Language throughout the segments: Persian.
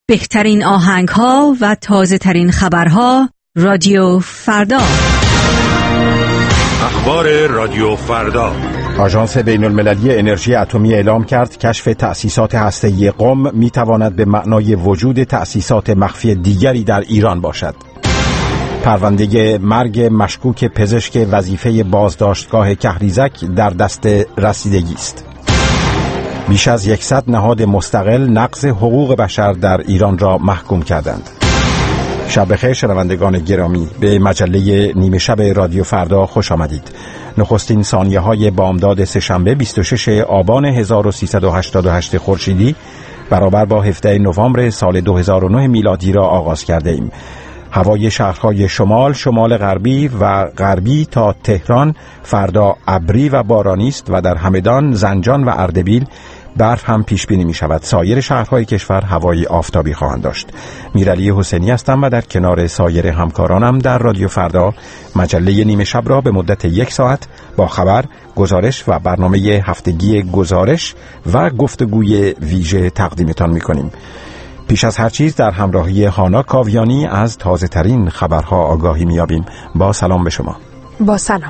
بهترین آهنگ‌ها و تازه‌ترین خبرها رادیو فردا. اخبار رادیو فردا. آژانس بین‌المللی انرژی اتمی اعلام کرد کشف تأسیسات هسته‌ای قم می‌تواند به معنای وجود تأسیسات مخفی دیگری در ایران باشد. پرونده مرگ مشکوک پزشک وظیفه بازداشتگاه کهریزک در دست رسیدگی است. بیش از 100 نهاد مستقل نقض حقوق بشر در ایران را محکوم کردند. شب بخیر شنوندگان گرامی، به مجله نیمه شب رادیو فردا خوش آمدید. نخستین ثانیه‌های بامداد سه‌شنبه 26 آبان 1388 خورشیدی برابر با 17 نوامبر سال 2009 میلادی را آغاز کرده ایم. هوای شهرهای شمال غربی و غربی تا تهران فردا ابری و بارانی است و در همدان، زنجان و اردبیل برف هم پیش بینی می شود. سایر شهرهای کشور هوای آفتابی خواهند داشت. میرعلی حسینی هستم و در کنار سایر همکارانم در رادیو فردا مجله نیمه شب را به مدت 1 ساعت با خبر، گزارش و برنامه هفتگی گزارش و گفتگوی ویژه تقدیمتان می کنیم. پیش از هر چیز در همراهی هانا کاویانی از تازه ترین خبرها آگاهی می‌یابیم. با سلام به شما. با سلام.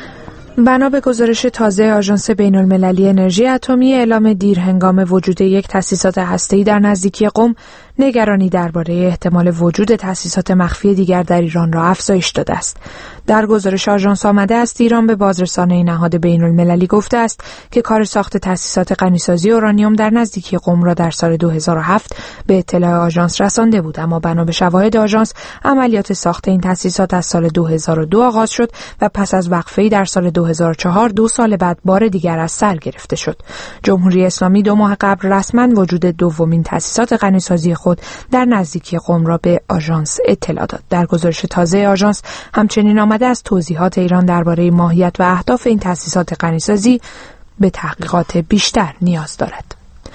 بنا به گزارش تازه آژانس بین‌المللی انرژی اتمی، اعلام دیر هنگام وجود یک تأسیسات هسته‌ای در نزدیکی قم نگرانی درباره احتمال وجود تأسیسات مخفی دیگر در ایران را افزایش داده است. در گزارش آژانس آمده است ایران به بازرسانه نهاد بین‌المللی گفته است که کار ساخت تأسیسات غنیسازی اورانیوم در نزدیکی قم را در سال 2007 به اطلاع آژانس رسانده بود، اما بنا به شواهد آژانس عملیات ساخت این تأسیسات از سال 2002 آغاز شد و پس از وقفه‌ای در سال 2004 2 سال بعد بار دیگر از سر گرفته شد. جمهوری اسلامی 2 ماه قبل رسما وجود دومین تأسیسات غنیسازی خود در نزدیکی قم را به آژانس اطلاع داد. در گزارش تازه آژانس همچنین آمده است توضیحات ایران درباره ماهیت و اهداف این تأسیسات غنیسازی به تحقیقات بیشتر نیاز دارد.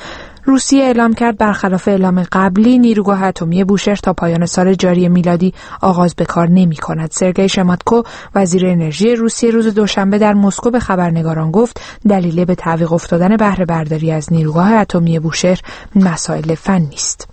روسیه اعلام کرد برخلاف اعلام قبلی نیروگاه اتمی بوشهر تا پایان سال جاری میلادی آغاز به کار نمی‌کند. سرگئی شماتکو وزیر انرژی روسیه روز دوشنبه در مسکو به خبرنگاران گفت دلیل به تعویق افتادن بهره برداری از نیروگاه اتمی بوشهر مسائل فنی است.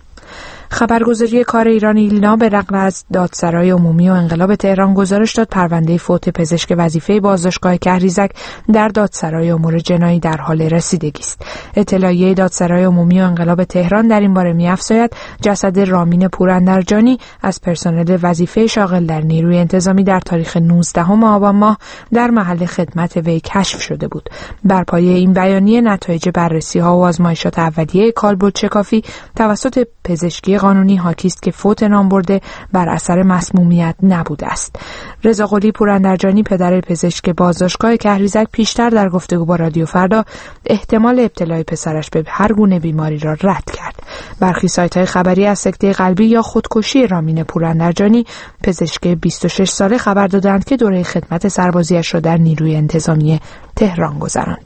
خبرگزاری کار ایران ایلنا به نقل از دادسرای عمومی و انقلاب تهران گزارش داد پرونده فوت پزشک وظیفه بازداشتگاه کهریزک در دادسرای امور جنایی در حال رسیدگی است. اطلاعیه دادسرای عمومی و انقلاب تهران در این باره می‌افزاید جسد رامین پوراندرجانی از پرسنل وظیفه شاغل در نیروی انتظامی در تاریخ 19 آبان ماه در محل خدمت وی کشف شده بود. بر پایه این بیانیه نتایج بررسی‌ها و آزمایشات اولیه کالبد شکافی توسط پزشکی قانونی حاکی است که فوت نام برده بر اثر مسمومیت نبوده است. رضا قلی پوراندرجانی پدر پزشک بازداشتگاه کهریزک پیشتر در گفتگو با رادیو فردا احتمال ابتلای پسرش به هر گونه بیماری را رد کرد. برخی سایت‌های خبری از سکته قلبی یا خودکشی رامین پوراندرجانی پزشک 26 ساله خبر دادند که دوره خدمت سربازیش را در نیروی انتظامی تهران گذراند.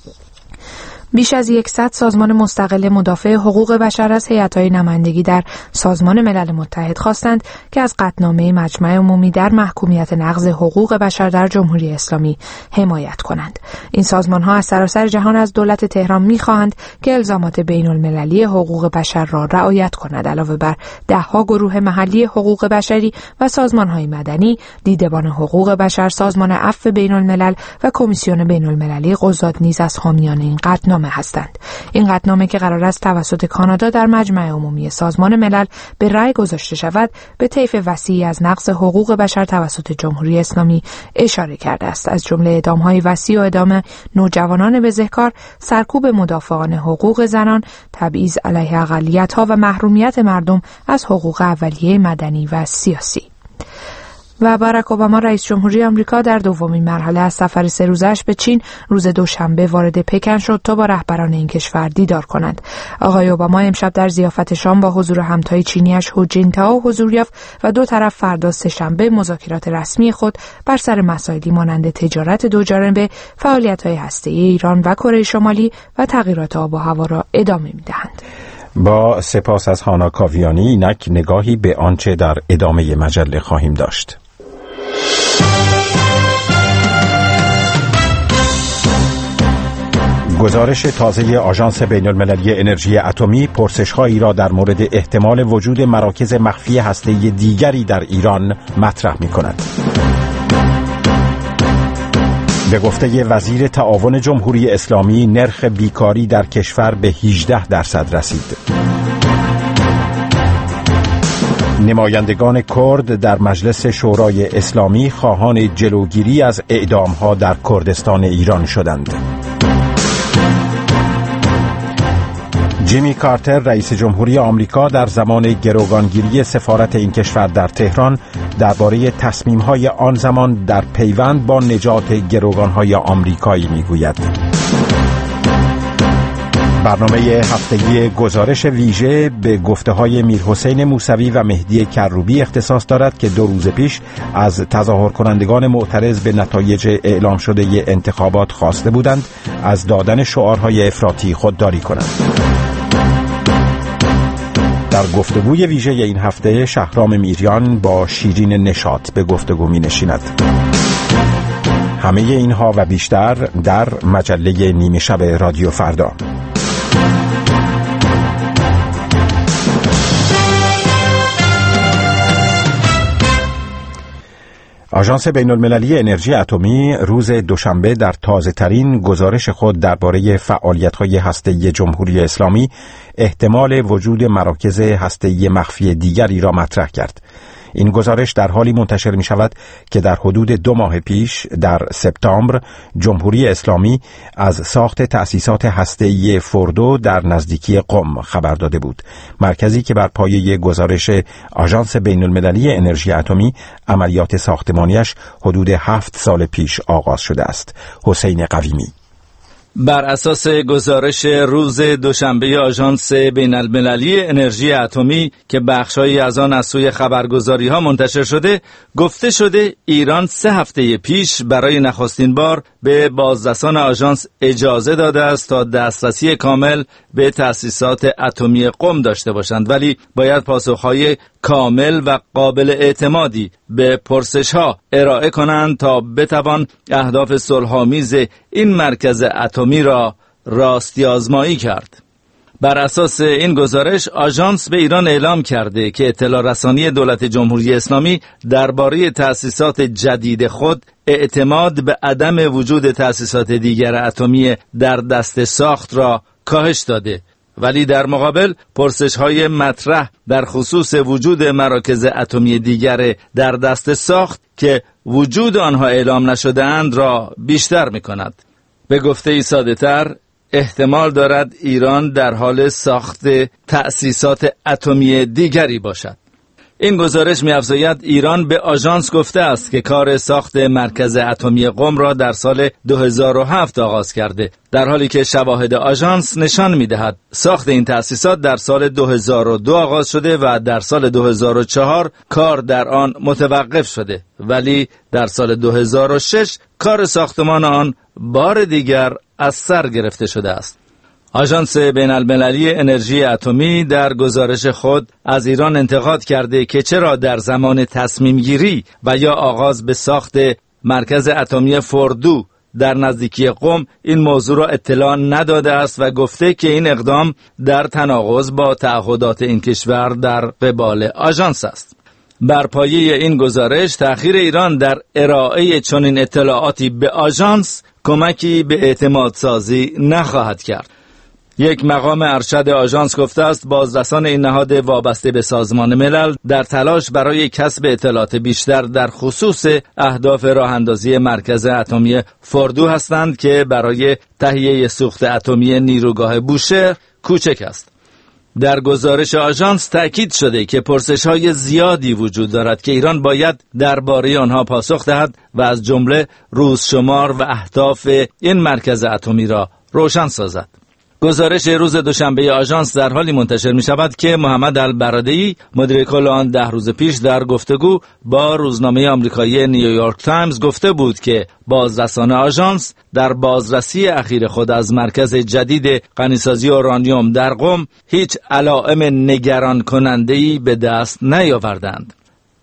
بیش از 100 سازمان مستقل مدافع حقوق بشر از هیئت‌های نمایندگی در سازمان ملل متحد خواستند که از قطعنامه مجمع عمومی در محکومیت نقض حقوق بشر در جمهوری اسلامی حمایت کنند. این سازمان‌ها از سراسر جهان از دولت تهران می‌خواهند که الزامات بین‌المللی حقوق بشر را رعایت کند. علاوه بر 10 گروه محلی حقوق بشری و سازمان‌های مدنی، دیدبان حقوق بشر، سازمان عفو بین‌الملل و کمیسیون بین‌المللی قضات نیز از حامیان این قطعنامه هستند. این قطعنامه که قرار است توسط کانادا در مجمع عمومی سازمان ملل به رأی گذاشته شود، به طیف وسیعی از نقض حقوق بشر توسط جمهوری اسلامی اشاره کرده است. از جمله اعدام‌های وسیع و اعدام نوجوانان بزهکار، سرکوب مدافعان حقوق زنان، تبعیض علیه اقلیت‌ها و محرومیت مردم از حقوق اولیه مدنی و سیاسی. و باراک اوباما رئیس جمهوری آمریکا در دومین مرحله از سفر 3 روزه‌اش به چین روز دوشنبه وارد پکن شد تا با رهبران این کشور دیدار کنند. آقای اوباما امشب در ضیافت شام با حضور همتای چینی‌اش هو جینتائو حضور یافت و دو طرف فردا سه‌شنبه مذاکرات رسمی خود بر سر مسائلی مانند تجارت دوجانبه، فعالیت‌های هسته‌ای ایران و کره شمالی و تغییرات آب و هوا را ادامه می‌دهند. با سپاس از هانا کاویانی، اینک نگاهی به آنچه در ادامه مجله خواهیم داشت. گزارش تازه آژانس بین‌المللی انرژی اتمی پرسش‌هایی را در مورد احتمال وجود مراکز مخفی هسته‌ای دیگری در ایران مطرح می‌کند. به گفته وزیر تعاون جمهوری اسلامی، نرخ بیکاری در کشور به 18% رسید. نمایندگان کرد در مجلس شورای اسلامی خواهان جلوگیری از اعدام‌ها در کردستان ایران شدند. جیمی کارتر رئیس جمهوری آمریکا در زمان گروگانگیری سفارت این کشور در تهران درباره تصمیم‌های آن زمان در پیوند با نجات گروگان‌های آمریکایی می‌گوید. برنامه هفتگی گزارش ویژه به گفته‌های میرحسین موسوی و مهدی کروبی اختصاص دارد که 2 روز پیش از تظاهر کنندگان معترض به نتایج اعلام شده انتخابات خواسته بودند از دادن شعارهای افراطی خودداری کنند. در گفتگوی ویژه این هفته شهرام میریان با شیرین نشاط به گفتگو می نشیند. همه اینها و بیشتر در مجله نیمه شب رادیو فردا. آژانس بین‌المللی انرژی اتمی روز دوشنبه در تازه‌ترین گزارش خود درباره فعالیت‌های هسته‌ای جمهوری اسلامی احتمال وجود مراکز هسته‌ای مخفی دیگری را مطرح کرد. این گزارش در حالی منتشر می شود که در حدود 2 ماه پیش در سپتامبر جمهوری اسلامی از ساخت تأسیسات هسته‌ای فوردو در نزدیکی قم خبر داده بود. مرکزی که بر پایه گزارش آژانس بین‌المللی انرژی اتمی عملیات ساختمانیش حدود 7 سال پیش آغاز شده است. حسین قویمی. بر اساس گزارش روز دوشنبه آژانس بین‌المللی انرژی اتمی که بخش‌هایی از آن از سوی خبرگزاری‌ها منتشر شده، گفته شده ایران 3 هفته پیش برای نخستین بار به بازرسان آژانس اجازه داده است تا دسترسی کامل به تأسیسات اتمی قم داشته باشند، ولی باید پاسخ‌های کامل و قابل اعتمادی به پرسش‌ها ارائه کنند تا بتوان اهداف صلح‌آمیز این مرکز اتمی را راستی آزمایی کرد. بر اساس این گزارش آژانس به ایران اعلام کرده که اطلاع رسانی دولت جمهوری اسلامی درباره تأسیسات جدید خود اعتماد به عدم وجود تأسیسات دیگر اتمی در دست ساخت را کاهش داده، ولی در مقابل پرسش‌های مطرح در خصوص وجود مراکز اتمی دیگر در دست ساخت که وجود آنها اعلام نشده‌اند را بیشتر می‌کند. به گفته ساده‌تر، احتمال دارد ایران در حال ساخت تأسیسات اتمی دیگری باشد. این گزارش می‌افزاید ایران به آژانس گفته است که کار ساخت مرکز اتمی قم را در سال 2007 آغاز کرده، در حالی که شواهد آژانس نشان می‌دهد ساخت این تأسیسات در سال 2002 آغاز شده و در سال 2004 کار در آن متوقف شده، ولی در سال 2006 کار ساختمان آن بار دیگر از سر گرفته شده است. آژانس بین‌المللی انرژی اتمی در گزارش خود از ایران انتقاد کرده که چرا در زمان تصمیم گیری و یا آغاز به ساخت مرکز اتمی فوردو در نزدیکی قم این موضوع را اطلاع نداده است و گفته که این اقدام در تناقض با تعهدات این کشور در قبال آژانس است. بر پایه این گزارش تأخیر ایران در ارائه چنین اطلاعاتی به آژانس کمکی به اعتماد سازی نخواهد کرد. یک مقام ارشد آژانس گفته است بازرسان این نهاد وابسته به سازمان ملل در تلاش برای کسب اطلاعات بیشتر در خصوص اهداف راه‌اندازی مرکز اتمی فوردو هستند که برای تهیه سوخت اتمی نیروگاه بوشهر کوچک است. در گزارش آژانس تأکید شده که پرسش‌های زیادی وجود دارد که ایران باید درباره آنها پاسخ دهد و از جمله روزشمار و اهداف این مرکز اتمی را روشن سازد. گزارش روز دوشنبه آژانس در حالی منتشر می شود که محمد البرادعی مدیر کل آن 10 روز پیش در گفتگو با روزنامه آمریکایی نیویورک تایمز گفته بود که بازرسان آژانس در بازرسی اخیر خود از مرکز جدید غنیسازی اورانیوم در قم هیچ علائم نگران کننده‌ای به دست نیاوردند.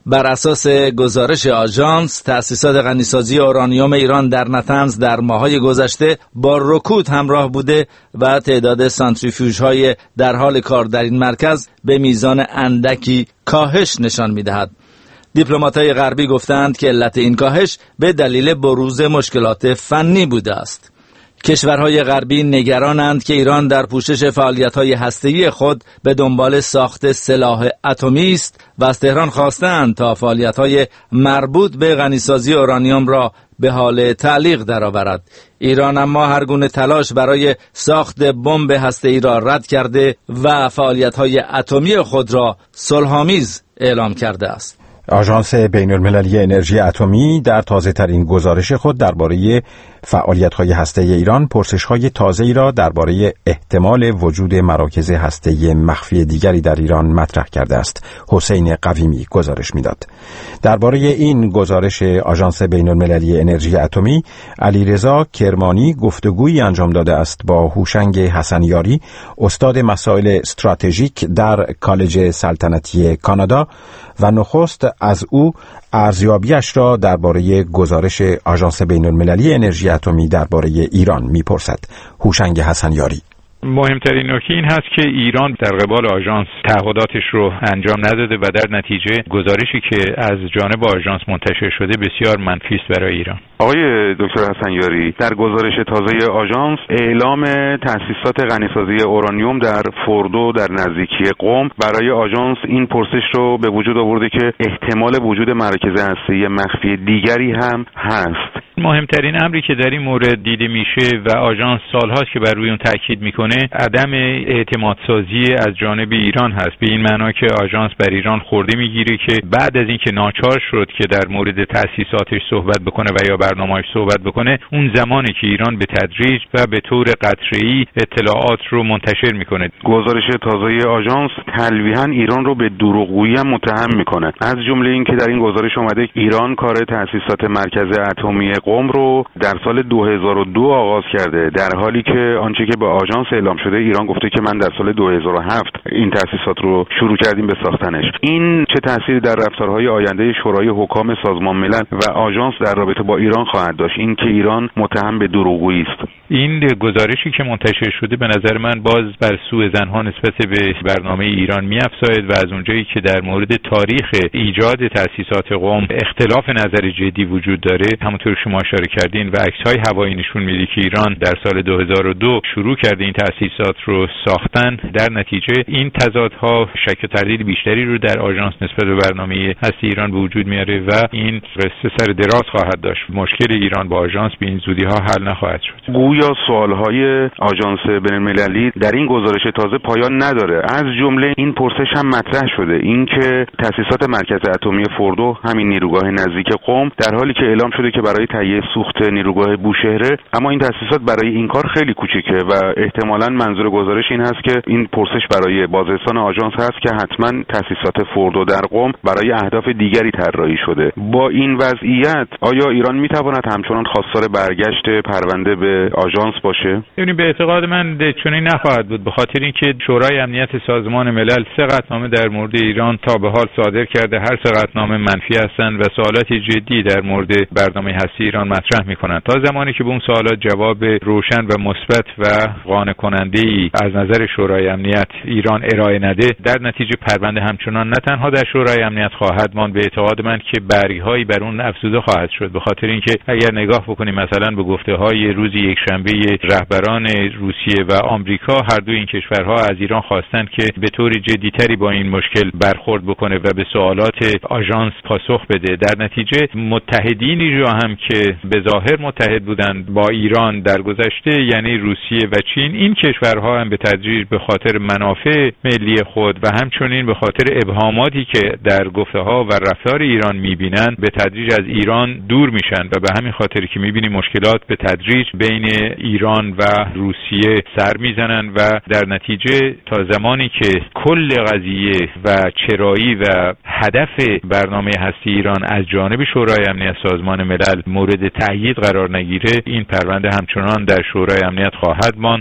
بر اساس گزارش آژانس، تأسیسات غنیسازی اورانیوم ایران در نطنز در ماه‌های گذشته با رکود همراه بوده و تعداد سانتریفیوژهای در حال کار در این مرکز به میزان اندکی کاهش نشان می‌دهد. دیپلمات‌های غربی گفتند که علت این کاهش به دلیل بروز مشکلات فنی بوده است. کشورهای غربی نگرانند که ایران در پوشش فعالیت‌های هسته‌ای خود به دنبال ساخت سلاح اتمی است و از تهران خواستند تا فعالیت‌های مربوط به غنیسازی اورانیوم را به حال تعلیق درآورد. ایران اما هر گونه تلاش برای ساخت بمب هسته‌ای را رد کرده و فعالیت‌های اتمی خود را صلح‌آمیز اعلام کرده است. آژانس بین‌المللی انرژی اتمی در تازه‌ترین گزارش خود درباره فعالیت‌های هسته‌ای ایران پرسش‌های تازه‌ای را درباره احتمال وجود مراکز هسته‌ای مخفی دیگری در ایران مطرح کرده است. حسین قویمی گزارش می‌داد. درباره این گزارش آژانس بین‌المللی انرژی اتمی، علیرضا کرمانی گفتگویی انجام داده است با هوشنگ حسنیاری، استاد مسائل استراتژیک در کالج سلطنتی کانادا و نخست از او ارزیابیش را درباره گزارش آژانس بین‌المللی انرژی اتمی درباره ایران می‌پرسد. هوشنگ حسنیاری: مهمترین نکته این هست که ایران در قبال آژانس تعهداتش رو انجام نداده و در نتیجه گزارشی که از جانب آژانس منتشر شده بسیار منفی است برای ایران. آقای دکتر حسنیاری، در گزارش تازه آژانس اعلام تأسیسات غنیسازی اورانیوم در فوردو در نزدیکی قم برای آژانس این پرسش رو به وجود آورده که احتمال وجود مراکز هسته‌ای مخفی دیگری هم هست. مهمترین امری که در این مورد دیده میشه و آژانس سالهاست که بر روی اون تاکید میکنه عدم اعتمادسازی از جانب ایران هست، به این معنا که آژانس بر ایران خورده میگیره که بعد از اینکه ناچار شد که در مورد تأسیساتش صحبت بکنه و یا برنامه‌اش صحبت بکنه، اون زمانی که ایران به تدریج و به طور قطره‌ای اطلاعات رو منتشر میکنه. گزارش تازه آژانس تلویحاً ایران رو به دروغگویی متهم میکنه، از جمله اینکه در این گزارش اومده ایران کار تأسیسات مرکز اتمی قم رو در سال 2002 آغاز کرده، در حالی که آنچه که به آژانس اعلام شده ایران گفته که من در سال 2007 این تأسیسات رو شروع کردیم به ساختنش. این چه تأثیری در رفتارهای آینده شورای حکام سازمان ملل و آژانس در رابطه با ایران خواهد داشت؟ این که ایران متهم به دروغگویی است. این گزارشی که منتشر شده به نظر من باز بر سوء ظن‌ها نسبت به برنامه ایران می‌افزاید و از اونجایی که در مورد تاریخ ایجاد تأسیسات قم اختلاف نظر جدی وجود داره، همونطور شما اشاره کردین و عکس‌های هوایی نشون میده که ایران در سال 2002 شروع کرده این تأسیسات رو ساختن، در نتیجه این تضادها شک و تردید بیشتری رو در آژانس نسبت به برنامه هسته ایران به وجود میاره و این قصه سر دراز خواهد داشت. مشکل ایران با آژانس به این زودی‌ها حل نخواهد شد. گویا سوالهای آژانس بین‌المللی در این گزارش تازه پایان نداره. از جمله این پرسش هم مطرح شده، اینکه تأسیسات مرکز اتمی فوردو، همین نیروگاه نزدیک قم، در حالی که اعلام شده که برای تهیه سوخت نیروگاه بوشهره، اما این تأسیسات برای این کار خیلی کوچیکه و احتمالاً منظور گزارش این هست که این پرسش برای بازرسان آژانس هست که حتما تأسیسات فوردو در قم برای اهداف دیگری طراحی شده. با این وضعیت آیا ایران میتواند همچنان خواستار برگشت پرونده به آژانس باشه؟ ببینید، به اعتقاد من چنین نخواهد بود، به خاطر اینکه شورای امنیت سازمان ملل 3 قطعنامه در مورد ایران تا به حال صادر کرده. هر 3 قطعنامه منفی هستند و سوالات جدی در مورد برنامه هسته ایران مطرح میکنند. تا زمانی که به اون سوالات جواب روشن و مثبت و قانع کننده‌ای از نظر شورای امنیت ایران ارائه نده، در نتیجه پرونده همچنان نه تنها در شورای امنیت خواهد ماند، به اعتقاد من که برگ‌هایی بر اون افزوده خواهد شد، به خاطر اینکه اگر نگاه بکنیم مثلا به گفته‌های روز یکشنبه رهبران روسیه و آمریکا، هر دو این کشورها از ایران خواستند که به طور جدی‌تری با این مشکل برخورد بکنه و به سوالات آژانس پاسخ بده. در نتیجه متحدینی رو هم که به ظاهر متحد بودند با ایران در گذشته، یعنی روسیه و چین، این کشورها هم به تدریج به خاطر منافع ملی خود و همچنین به خاطر ابهاماتی که در گفته‌ها و رفتار ایران می‌بینند به تدریج از ایران دور میشن و به همین خاطر که می‌بینیم مشکلات به تدریج بین ایران و روسیه سر میزنن و در نتیجه تا زمانی که کل قضیه و چرایی و هدف برنامه هسته ایران از جانب شورای امنیت سازمان ملل مورد تأیید قرار نگیره، این پرونده همچنان در شورای امنیت خواهد ماند به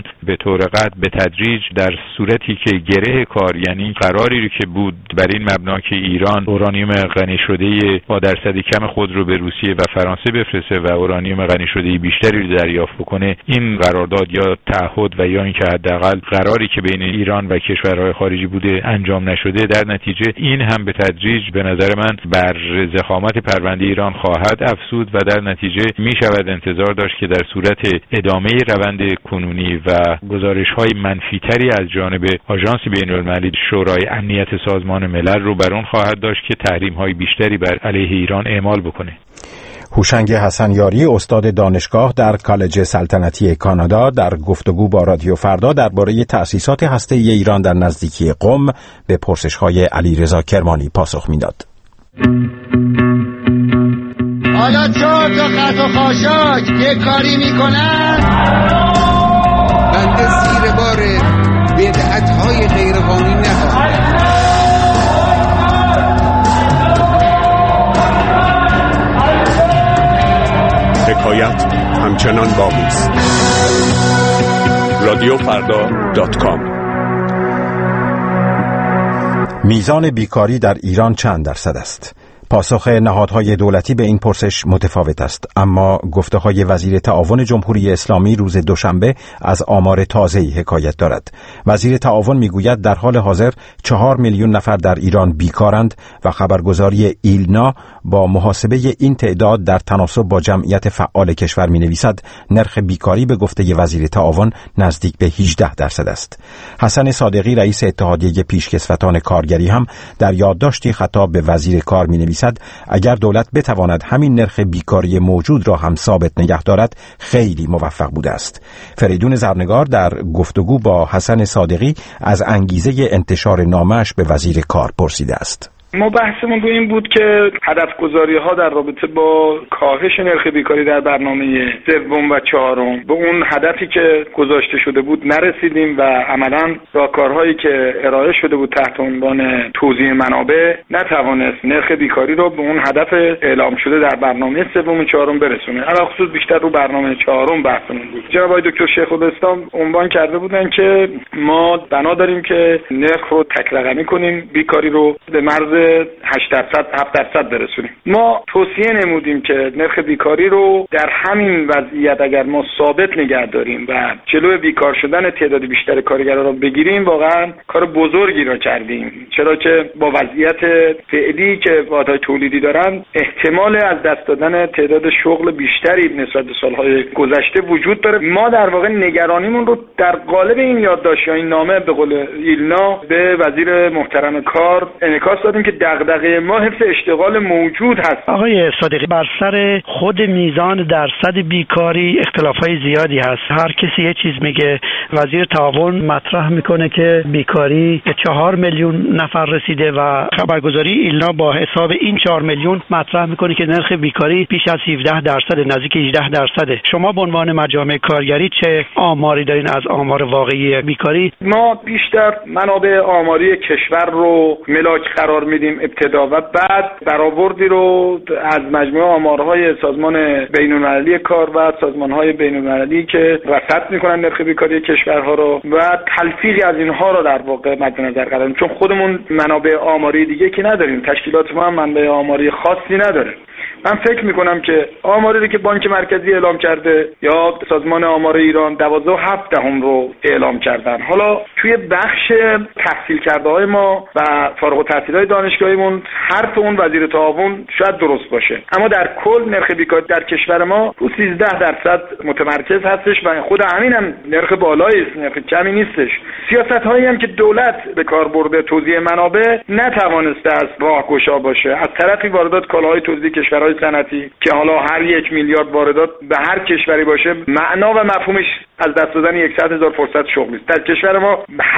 طور قطع به تدریج در صورتی که گره کار، یعنی قراری رو که بود بر این مبنا که ایران اورانیوم غنی شده با درصد کم خود رو به روسیه و فرانسه بفرسته و اورانیوم غنی شده بیشتری رو دریافت بکنه، این قرارداد یا تعهد و یا اینکه حداقل قراری که بین ایران و کشورهای خارجی بوده انجام نشده، در نتیجه این هم به تدریج به نظر من بر ضخامت پرونده ایران خواهد افزود و در نتیجه می شود انتظار داشت که در صورت ادامه روند کنونی و گزارش‌های منفی‌تری از جانب آژانس بین‌المللی شورای امنیت سازمان ملل رو بر اون خواهد داشت که تحریم‌های بیشتری بر علیه ایران اعمال بکنه. هوشنگ حسن یاری، استاد دانشگاه در کالج سلطنتی کانادا، در گفتگو با رادیو فردا درباره تأسیسات هسته‌ای ایران در نزدیکی قم به پرسش‌های علیرضا کرمانی پاسخ می‌داد. حالا 4 تا خط و خاشاک یه کاری میکنن، بنده زیر بار بدعت‌های غیرقانونی نخواهم. حکایت همچنان باقی است. رادیوفردا.com. میزان بیکاری در ایران چند درصد است؟ پاسخ نهادهای دولتی به این پرسش متفاوت است، اما گفته‌های وزیر تعاون جمهوری اسلامی روز دوشنبه از آمار تازه‌ای حکایت دارد. وزیر تعاون میگوید در حال حاضر 4 میلیون نفر در ایران بیکارند و خبرگزاری ایلنا با محاسبه این تعداد در تناسب با جمعیت فعال کشور می‌نویسد نرخ بیکاری به گفته وزیر تعاون نزدیک به 18% است. حسن صادقی رئیس اتحادیه پیشکسوتان کارگری هم در یادداشتی خطاب به وزیر کار می‌نویسد اگر دولت بتواند همین نرخ بیکاری موجود را هم ثابت نگه دارد خیلی موفق بوده است. فریدون زرنگار در گفتگو با حسن صادقی از انگیزه انتشار نامه‌اش به وزیر کار پرسیده است. ما بحثمون رو این بود که هدف گذاری ها در رابطه با کاهش نرخ بیکاری در برنامه سوم و چهارم به اون هدفی که گذاشته شده بود نرسیدیم و عملاً راهکارهایی که ارائه شده بود تحت عنوان توزیع منابع نتوانست نرخ بیکاری رو به اون هدف اعلام شده در برنامه سوم و چهارم برسونه. علاوه خصوص بیشتر رو برنامه چهارم بحثمون بود. جناب آقای دکتر شیخ‌الاسلام عنوان کرده بودن که ما بنا داریم که نرخ رو تک رقمی کنیم، بیکاری رو به مرز 8% 7% برسونیم. ما توصیه نمودیم که نرخ بیکاری رو در همین وضعیت اگر ما ثابت نگه داریم و جلوی بیکار شدن تعداد بیشتر کارگران رو بگیریم واقعا کار بزرگی را کردیم، چرا که با وضعیت فعلی که واحدهای تولیدی دارن احتمال از دست دادن تعداد شغل بیشتری نسبت به سالهای گذشته وجود داره. ما در واقع نگرانیمون رو در قالب این یادداشت یا این نامه به قول ایلنا به وزیر محترم کار انعکاس دادیم که دغدغه ما حفظ اشتغال موجود هست. آقای صادقی، بر سر خود میزان درصد بیکاری اختلافای زیادی هست. هر کسی یه چیز میگه. وزیر تعاون مطرح میکنه که بیکاری به 4 میلیون نفر رسیده و خبرگزاری ایلنا با حساب این 4 میلیون مطرح میکنه که نرخ بیکاری بیش از 17%، نزدیک 18%. شما به عنوان مجامع کارگری چه آماری دارین از آمار واقعی بیکاری؟ ما بیشتر منابع آماری کشور رو ملاک قرار میدیم ابتدا و بعد برآوردی رو از مجموعه آمارهای سازمان بین‌المللی کار و سازمان‌های بین‌المللی که رصد می‌کنن نرخ بیکاری کشورها رو و تلفیقی از اینها رو در واقع مد نظر قرار میدیم، چون خودمون منابع آماری دیگه که نداریم، تشکیلات ما هم منابع آماری خاصی نداره. من فکر میکنم که آماری که بانک مرکزی اعلام کرده یا سازمان آمار ایران 12.7 رو اعلام کردن. حالا توی بخش تحصیل کرده های ما و فارغ التحصیلای دانشگاهیمون حرف اون وزیر تعاون شاید درست باشه، اما در کل نرخ بیکاری در کشور ما رو 13% متمرکز هستش و خود همینم نرخ بالایی است، نرخ کمی نیستش. سیاست هایی هم که دولت به کار برده توزیع منابع نتوانسته از راهگشا باشه. از طرفی واردات کالاهای توزیع کشورهای صنعتی که حالا هر 1 میلیارد واردات به هر کشوری باشه معنا و مفهومش از دست دادن 100,000 فرصت شغلی است. در کشور ما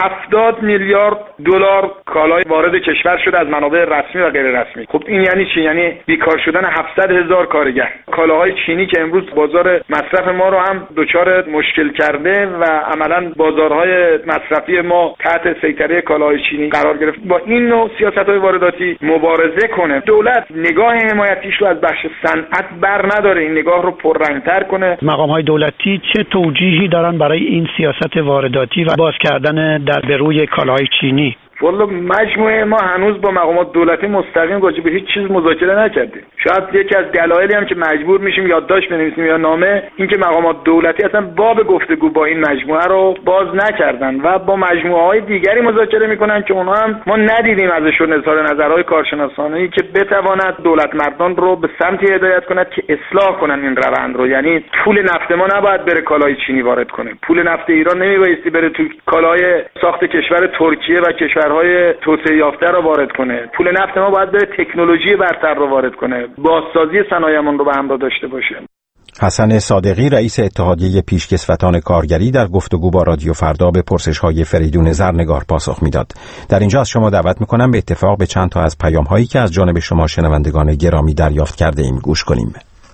70 میلیارد دلار کالای وارد کشور شده از منابع رسمی و غیر رسمی. خب این یعنی چی؟ یعنی بیکار شدن 700,000 کارگر. کالاهای چینی که امروز بازار مصرف ما رو هم دچار مشکل کرده و عملاً بازارهای مصرفی ما تحت سیطره کالاهای چینی قرار گرفت. با این نوع سیاست‌های وارداتی مبارزه کنه. دولت نگاه حمایتیش رو از بخش صنعت بر نداره، این نگاه رو پررنگ‌تر کنه. مقام‌های دولتی چه توجیهی دارن برای این سیاست وارداتی و باز کردن در به روی کالاهای چینی؟ والا مجموعه ما هنوز با مقامات دولتی مستقیم راجع به هیچ چیز مذاکره نکردیم. شاید یکی از دلایلی هم که مجبور میشیم یادداشت بنویسیم یا نامه این که مقامات دولتی اصلا باب گفتگو با این مجموعه رو باز نکردن و با مجموعه‌های دیگری مذاکره میکنن که اونها هم ما ندیدیم ازشون اظهار نظرهای کارشناسانه‌ای که بتواند دولت مردان رو به سمتی هدایت کند که اصلاح کنن این روند رو. یعنی پول نفت ما نباید بره کالای چینی وارد کنه، پول نفت ایران نمیبایستی بره تو کالای ساخت کشور ترکیه و کشورهای توسعه یافته رو وارد کنه. پول نفت ما باید بره تکنولوژی برتر رو وارد کنه، بازسازی صنایعمون رو به همراه داشته باشه. حسن صادقی رئیس اتحادیه پیشکسوتان کارگری در گفتگو با رادیو فردا به پرسش‌های فریدون زرنگار پاسخ میداد. در اینجا از شما دعوت می‌کنم به اتفاق به چند تا از پیام‌هایی که از جانب شما شنوندگان گرامی دریافت کرده ایم گوش کنیم.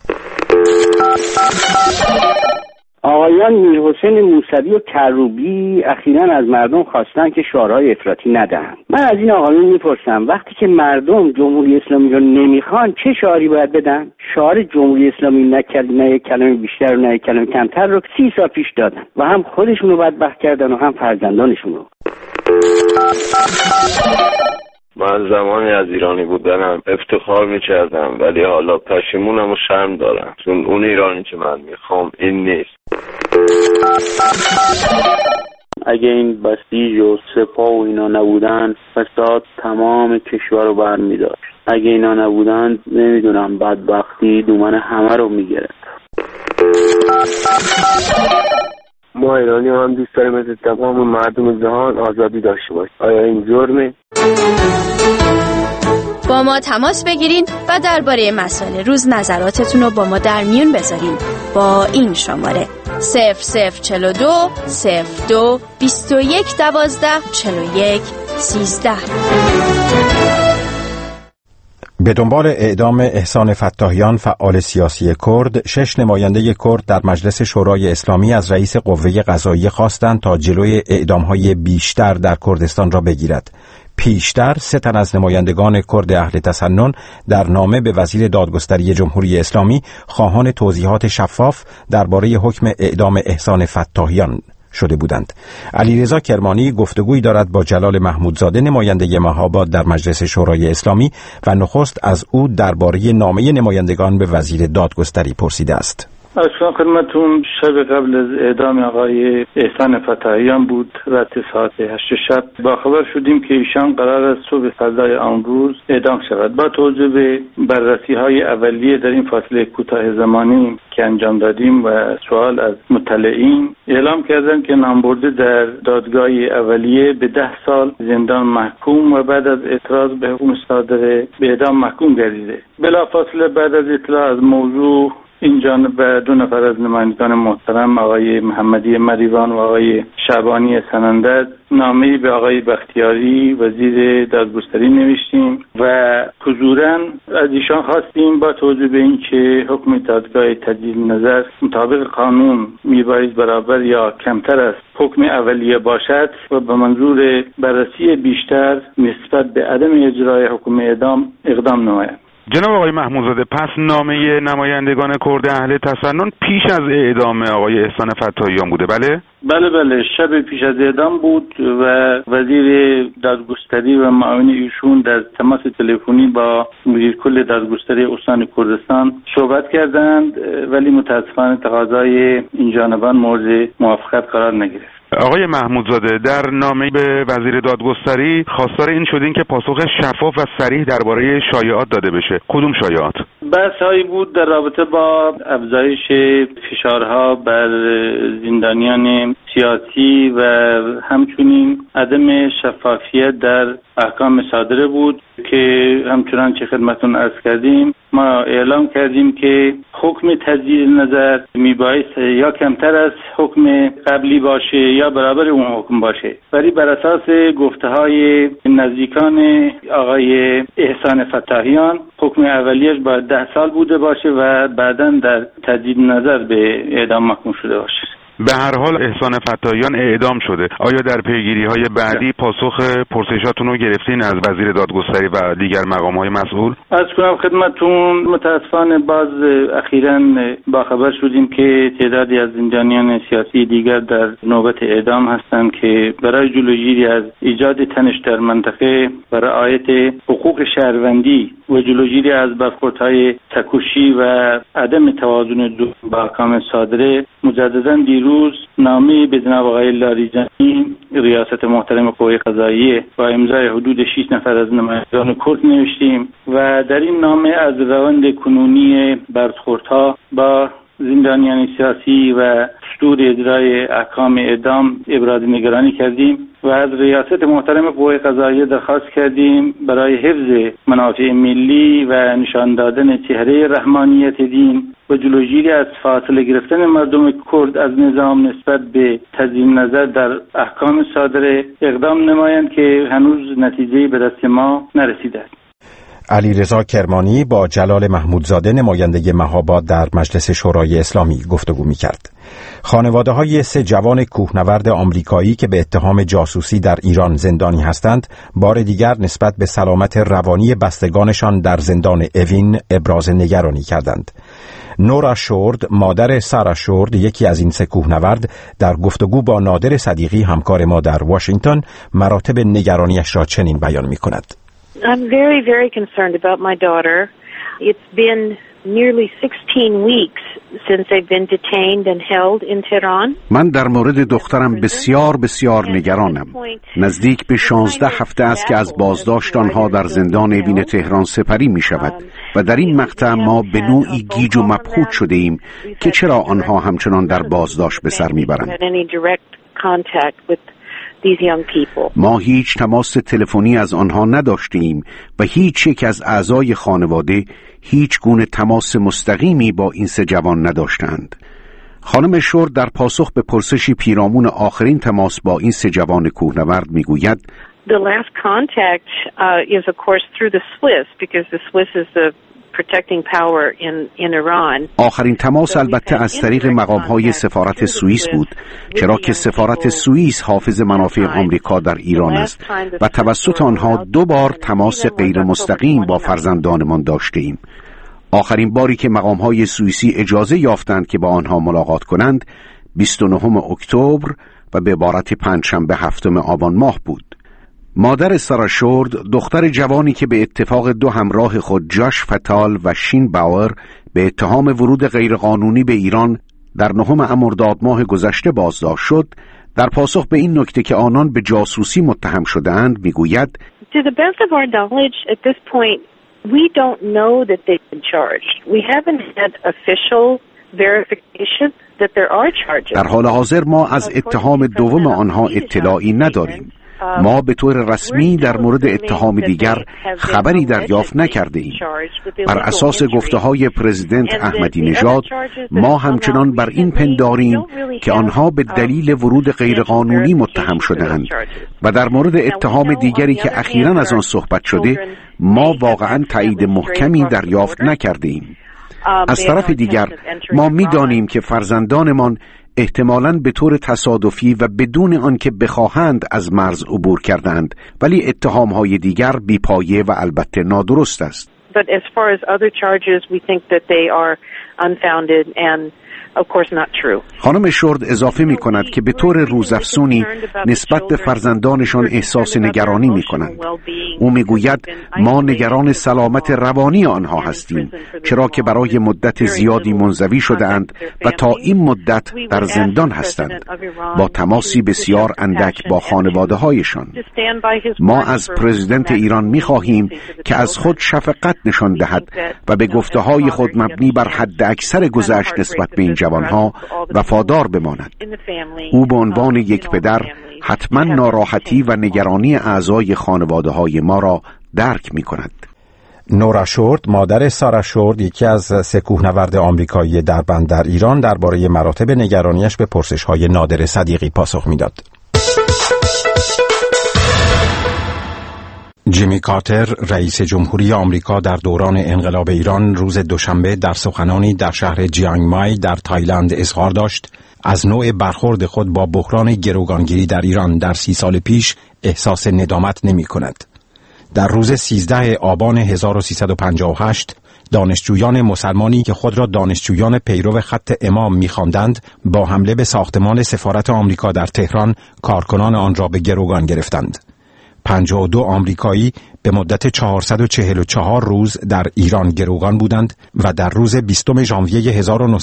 آقایان میرحسین موسوی و کروبی اخیراً از مردم خواستن که شعارهای افراطی ندهند. من از این آقایون میپرسم وقتی که مردم جمهوری اسلامی رو نمیخوان چه شعاری باید بدن؟ شعار جمهوری اسلامی نه یک کلمه بیشتر و نه یک کلمه کمتر رو 30 سال پیش دادن و هم خودشون رو بدبخت کردن و هم فرزندانشون رو. من زمانی از ایرانی بودنم افتخار می‌کردم ولی حالا پشیمونم و شرم دارم چون اون ایرانی که من میخوام این نیست. اگه این بسیج و سپاه و اینا نبودن فساد تمام کشور رو برمی‌داشت. اگه اینا نبودن نمیدونم بدبختی دومن همه رو میگرفت. ما ایرانی هم دوست داریم از تمام مردم جهان آزادی داشته باشیم. آیا این جرمه؟ با ما تماس بگیرین و درباره مسائل روز نظراتتون رو با ما در میون بذارین با این شماره 0042 02 21 12 41 13. به دنبال اعدام احسان فتاحیان فعال سیاسی کرد، 6 نماینده کرد در مجلس شورای اسلامی از رئیس قوه قضاییه خواستند تا جلوی اعدام‌های بیشتر در کردستان را بگیرد. پیشتر 3 تن از نمایندگان کرد اهل تسنن در نامه به وزیر دادگستری جمهوری اسلامی خواهان توضیحات شفاف درباره حکم اعدام احسان فتاحیان شده بودند. علیرضا کرمانی گفتگویی دارد با جلال محمودزاده نماینده مهاباد در مجلس شورای اسلامی و نخست از او درباره نامه نمایندگان به وزیر دادگستری پرسیده است. اصلا خدمتون شب قبل از اعدام آقای احسان فتاحیان بود رات ساعت 8 شب با خبر شدیم که ایشان قرار است صبح فردای امروز اعدام شود. با توجه به بررسی های اولیه در این فاصله کوتاه زمانی که انجام دادیم و سوال از مطلعین اعلام کردند که نامبرده در دادگاه اولیه به 10 سال زندان محکوم و بعد از اعتراض به حکم صادره به اعدام محکوم گردیده. بلافاصله بعد از اطلاع از موضوع این جانب 2 نفر از نمایندگان محترم آقای محمدی مریوان و آقای شعبانی سنندج نامه‌ای به آقای بختیاری وزیر دادگستری نوشتیم و حضوراً از ایشان خواستیم با توجه به اینکه حکم دادگاه تجدید نظر مطابق قانون میباید برابر یا کمتر از حکم اولیه باشد و به منظور بررسی بیشتر نسبت به عدم اجرای حکم اعدام اقدام نمایند. جناب آقای محمودزاده، پس نامه نمایندگان کرد اهل تسنن پیش از اعدام آقای احسان فتاحیان بوده؟ بله شب پیش از اعدام بود و وزیر دادگستری و معاون ایشون در تماس تلفنی با مدیر کل دادگستری استان کردستان صحبت کردند ولی متاسفانه تقاضای این جانبان مورد موافقت قرار نگرفت. آقای محمودزاده، در نامه به وزیر دادگستری خواستار این شدین که پاسخ شفاف و صریح درباره شایعات داده بشه. کدوم شایعات؟ بحث‌هایی بود در رابطه با افزایش فشارها بر زندانیان سیاسی و همچنین عدم شفافیت در احکام صادره بود که همچنان که خدمتتون عرض کردیم ما اعلام کردیم که حکم تجدید نظر میبایست یا کمتر از حکم قبلی باشه یا برابر اون حکم باشه، ولی بر اساس گفته‌های نزدیکان آقای احسان فتاحیان حکم اولیش باید 10 سال بوده باشه و بعداً در تجدید نظر به اعدام محکوم شده باشه. به هر حال احسان فتاحیان اعدام شده. آیا در پیگیری‌های بعدی پاسخ پرسشاتون رو گرفتین از وزیر دادگستری و دیگر مقام‌های مسئول؟ از کنم خدمتتون متاسفانه باز اخیراً باخبر شدیم که تعدادی از زندانیان سیاسی دیگر در نوبت اعدام هستند که برای جلوگیری از ایجاد تنش در منطقه و رعایت حقوق شهروندی و جلوگیری از برخوردهای تکوشی و عدم توازن با احکام صادره مجددا دیروز نامه به جناب آقای لاریجانی ریاست محترم قوه قضاییه با امضای حدود 6 نفر از نمایندگان کرد نوشتیم و در این نامه از روند کنونی برخوردها با زندانیان سیاسی و دستور اجرای احکام اعدام ابراز نگرانی کردیم و از ریاست محترم قوه قضاییه درخواست کردیم برای حفظ منافع ملی و نشان دادن چهره رحمانیت دین و جلوگیری از فاصله گرفتن مردم کرد از نظام نسبت به تجدید نظر در احکام صادره اقدام نمایند که هنوز نتیجه به دست ما نرسیده است. علیرضا کرمانی با جلال محمودزاده نماینده مهاباد در مجلس شورای اسلامی گفتگو می‌کرد. خانواده‌های 3 جوان کوهنورد آمریکایی که به اتهام جاسوسی در ایران زندانی هستند، بار دیگر نسبت به سلامت روانی بستگانشان در زندان اوین ابراز نگرانی کردند. نورا شورد، مادر سارا شورد، یکی از این 3 کوهنورد، در گفتگو با نادر صدیقی همکار ما در واشنگتن مراتب نگرانیش را چنین بیان می‌کند. I'm very, very concerned about my daughter. It's been nearly 16 weeks since they've been detained and held in Tehran. من در مورد دخترم بسیار نگرانم. نزدیک به 16 هفته است که از بازداشت آنها در زندان اوین تهران سپری می شود و در این مقطع ما به نوعی گیج و مبهوت شده ایم که چرا آنها همچنان در بازداشت به سر می برند. ما هیچ تماس تلفنی از آنها نداشتیم و هیچ یک از اعضای خانواده هیچ گونه تماس مستقیمی با این 3 جوان نداشتند. خانم شورد در پاسخ به پرسشی پیرامون آخرین تماس با این 3 جوان کوهنورد میگوید The last contact is of course through the Swiss because the Swiss is the protecting power in Iran. آخرین تماس البته از طریق مقام‌های سفارت سوئیس بود، چرا که سفارت سوئیس حافظ منافع آمریکا در ایران است و توسط آنها 2 بار تماس غیر مستقیم با فرزندانمان داشتیم. آخرین باری که مقام‌های سوئیسی اجازه یافتند که با آنها ملاقات کنند 29 اکتبر و به عبارت پنجشنبه 7 آبان ماه بود. مادر سارا شورد، دختر جوانی که به اتفاق 2 همراه خود جاش فتال و شین باور به اتهام ورود غیرقانونی به ایران در 9 مرداد ماه گذشته بازداشت شد، در پاسخ به این نکته که آنان به جاسوسی متهم شده‌اند میگوید To the best of our knowledge at this point we don't know that they've been charged. We haven't had official verification that there are charges. در حال حاضر ما از اتهام دوم آنها اطلاعی نداریم. ما به طور رسمی در مورد اتهام دیگر خبری دریافت نکرده ایم. بر اساس گفته‌های پرزیدنت احمدی نژاد ما همچنان بر این پنداریم که آنها به دلیل ورود غیرقانونی متهم شده‌اند و در مورد اتهام دیگری که اخیراً از آن صحبت شده ما واقعاً تایید محکمی دریافت نکرده ایم. از طرف دیگر ما می‌دانیم که فرزندانمان احتمالاً به طور تصادفی و بدون آنکه بخواهند از مرز عبور کردند، ولی اتهام‌های دیگر بی‌پایه و البته نادرست است. But as far as other charges we think that they are unfounded and of course not true. خانم شورد اضافه می کند که به طور روزافزونی نسبت به فرزندانشان احساس نگرانی می کنند. او می گوید ما نگران سلامت روانی آنها هستیم، چرا که برای مدت زیادی منزوی شده‌اند و تا این مدت در زندان هستند با تماسی بسیار اندک با خانواده هایشان. ما از پرزیدنت ایران می خواهیم که از خود شفقت نشان دهد و به گفته‌های خود مبنی بر حد اکثر گذشت نسبت به این جوانها وفادار بماند. او به عنوان یک پدر حتما ناراحتی و نگرانی اعضای خانواده های ما را درک می کند. نورا شورد، مادر سارا شورد، یکی از 3 کوهنورد آمریکایی دربند در ایران، درباره مراتب نگرانیش به پرسش‌های نادر صدیقی پاسخ می‌داد. جیمی کارتر، رئیس جمهوری آمریکا در دوران انقلاب ایران، روز دوشنبه در سخنانی در شهر جیانگ مای در تایلند اظهار داشت از نوع برخورد خود با بحران گروگانگیری در ایران در 30 سال پیش احساس ندامت نمی کند. در روز 13 آبان 1358 دانشجویان مسلمانی که خود را دانشجویان پیرو خط امام می‌خواندند با حمله به ساختمان سفارت آمریکا در تهران کارکنان آن را به گروگان گرفتند. 52 آمریکایی به مدت 444 روز در ایران گروگان بودند و در روز 20 ژانویه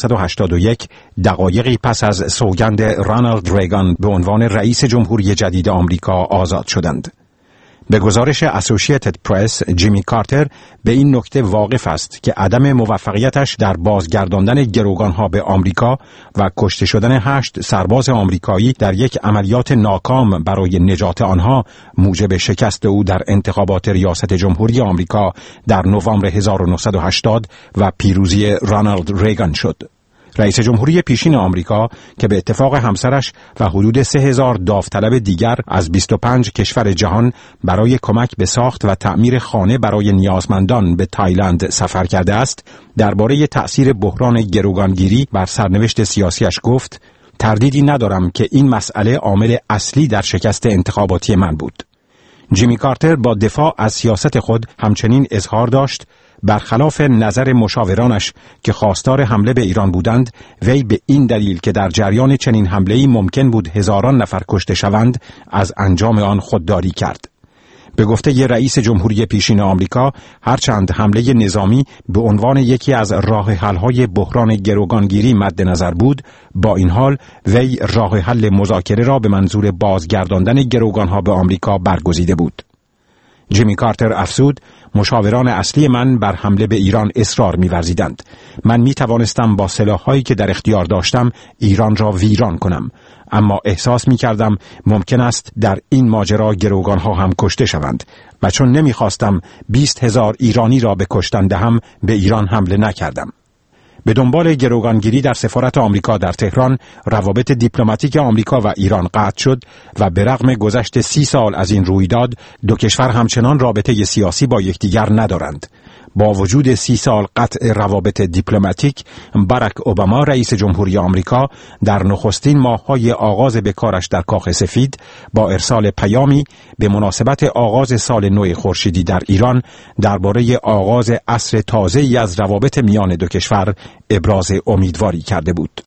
1981 دقایقی پس از سوگند رانالد ریگان به عنوان رئیس جمهوری جدید آمریکا آزاد شدند. به گزارش اسوسییتد پرس، جیمی کارتر به این نکته واقف است که عدم موفقیتش در بازگرداندن گروگانها به آمریکا و کشته شدن 8 سرباز آمریکایی در یک عملیات ناکام برای نجات آنها موجب شکست او در انتخابات ریاست جمهوری آمریکا در نوامبر 1980 و پیروزی رانالد ریگان شد. رئیس جمهوری پیشین آمریکا که به اتفاق همسرش و حدود 3000 داوطلب دیگر از 25 کشور جهان برای کمک به ساخت و تعمیر خانه برای نیازمندان به تایلند سفر کرده است، درباره تأثیر بحران گروگانگیری بر سرنوشت سیاسیش گفت: تردیدی ندارم که این مسئله عامل اصلی در شکست انتخاباتی من بود. جیمی کارتر با دفاع از سیاست خود همچنین اظهار داشت: برخلاف نظر مشاورانش که خواستار حمله به ایران بودند، وی به این دلیل که در جریان چنین حمله‌ای ممکن بود هزاران نفر کشته شوند، از انجام آن خودداری کرد. به گفته رئیس جمهوری پیشین آمریکا، هرچند حمله نظامی به عنوان یکی از راه حل‌های بحران گروگانگیری مد نظر بود، با این حال وی راه حل مذاکره را به منظور بازگرداندن گروگانها به آمریکا برگزیده بود. جیمی کارتر افزود: مشاوران اصلی من بر حمله به ایران اصرار می‌ورزیدند. من می‌توانستم با سلاح‌هایی که در اختیار داشتم ایران را ویران کنم، اما احساس می‌کردم ممکن است در این ماجرا گروگان‌ها هم کشته شوند و چون نمی‌خواستم 20,000 ایرانی را به کشتن دهم به ایران حمله نکردم. به دنبال گروگانگیری در سفارت آمریکا در تهران، روابط دیپلماتیک آمریکا و ایران قطع شد و به رغم گذشت 30 سال از این رویداد، دو کشور همچنان رابطه سیاسی با یکدیگر ندارند. با وجود 30 سال قطع روابط دیپلماتیک، باراک اوباما رئیس جمهوری آمریکا در نخستین ماه‌های آغاز به کارش در کاخ سفید با ارسال پیامی به مناسبت آغاز سال نو خورشیدی در ایران درباره آغاز عصر تازه‌ای از روابط میان دو کشور ابراز امیدواری کرده بود.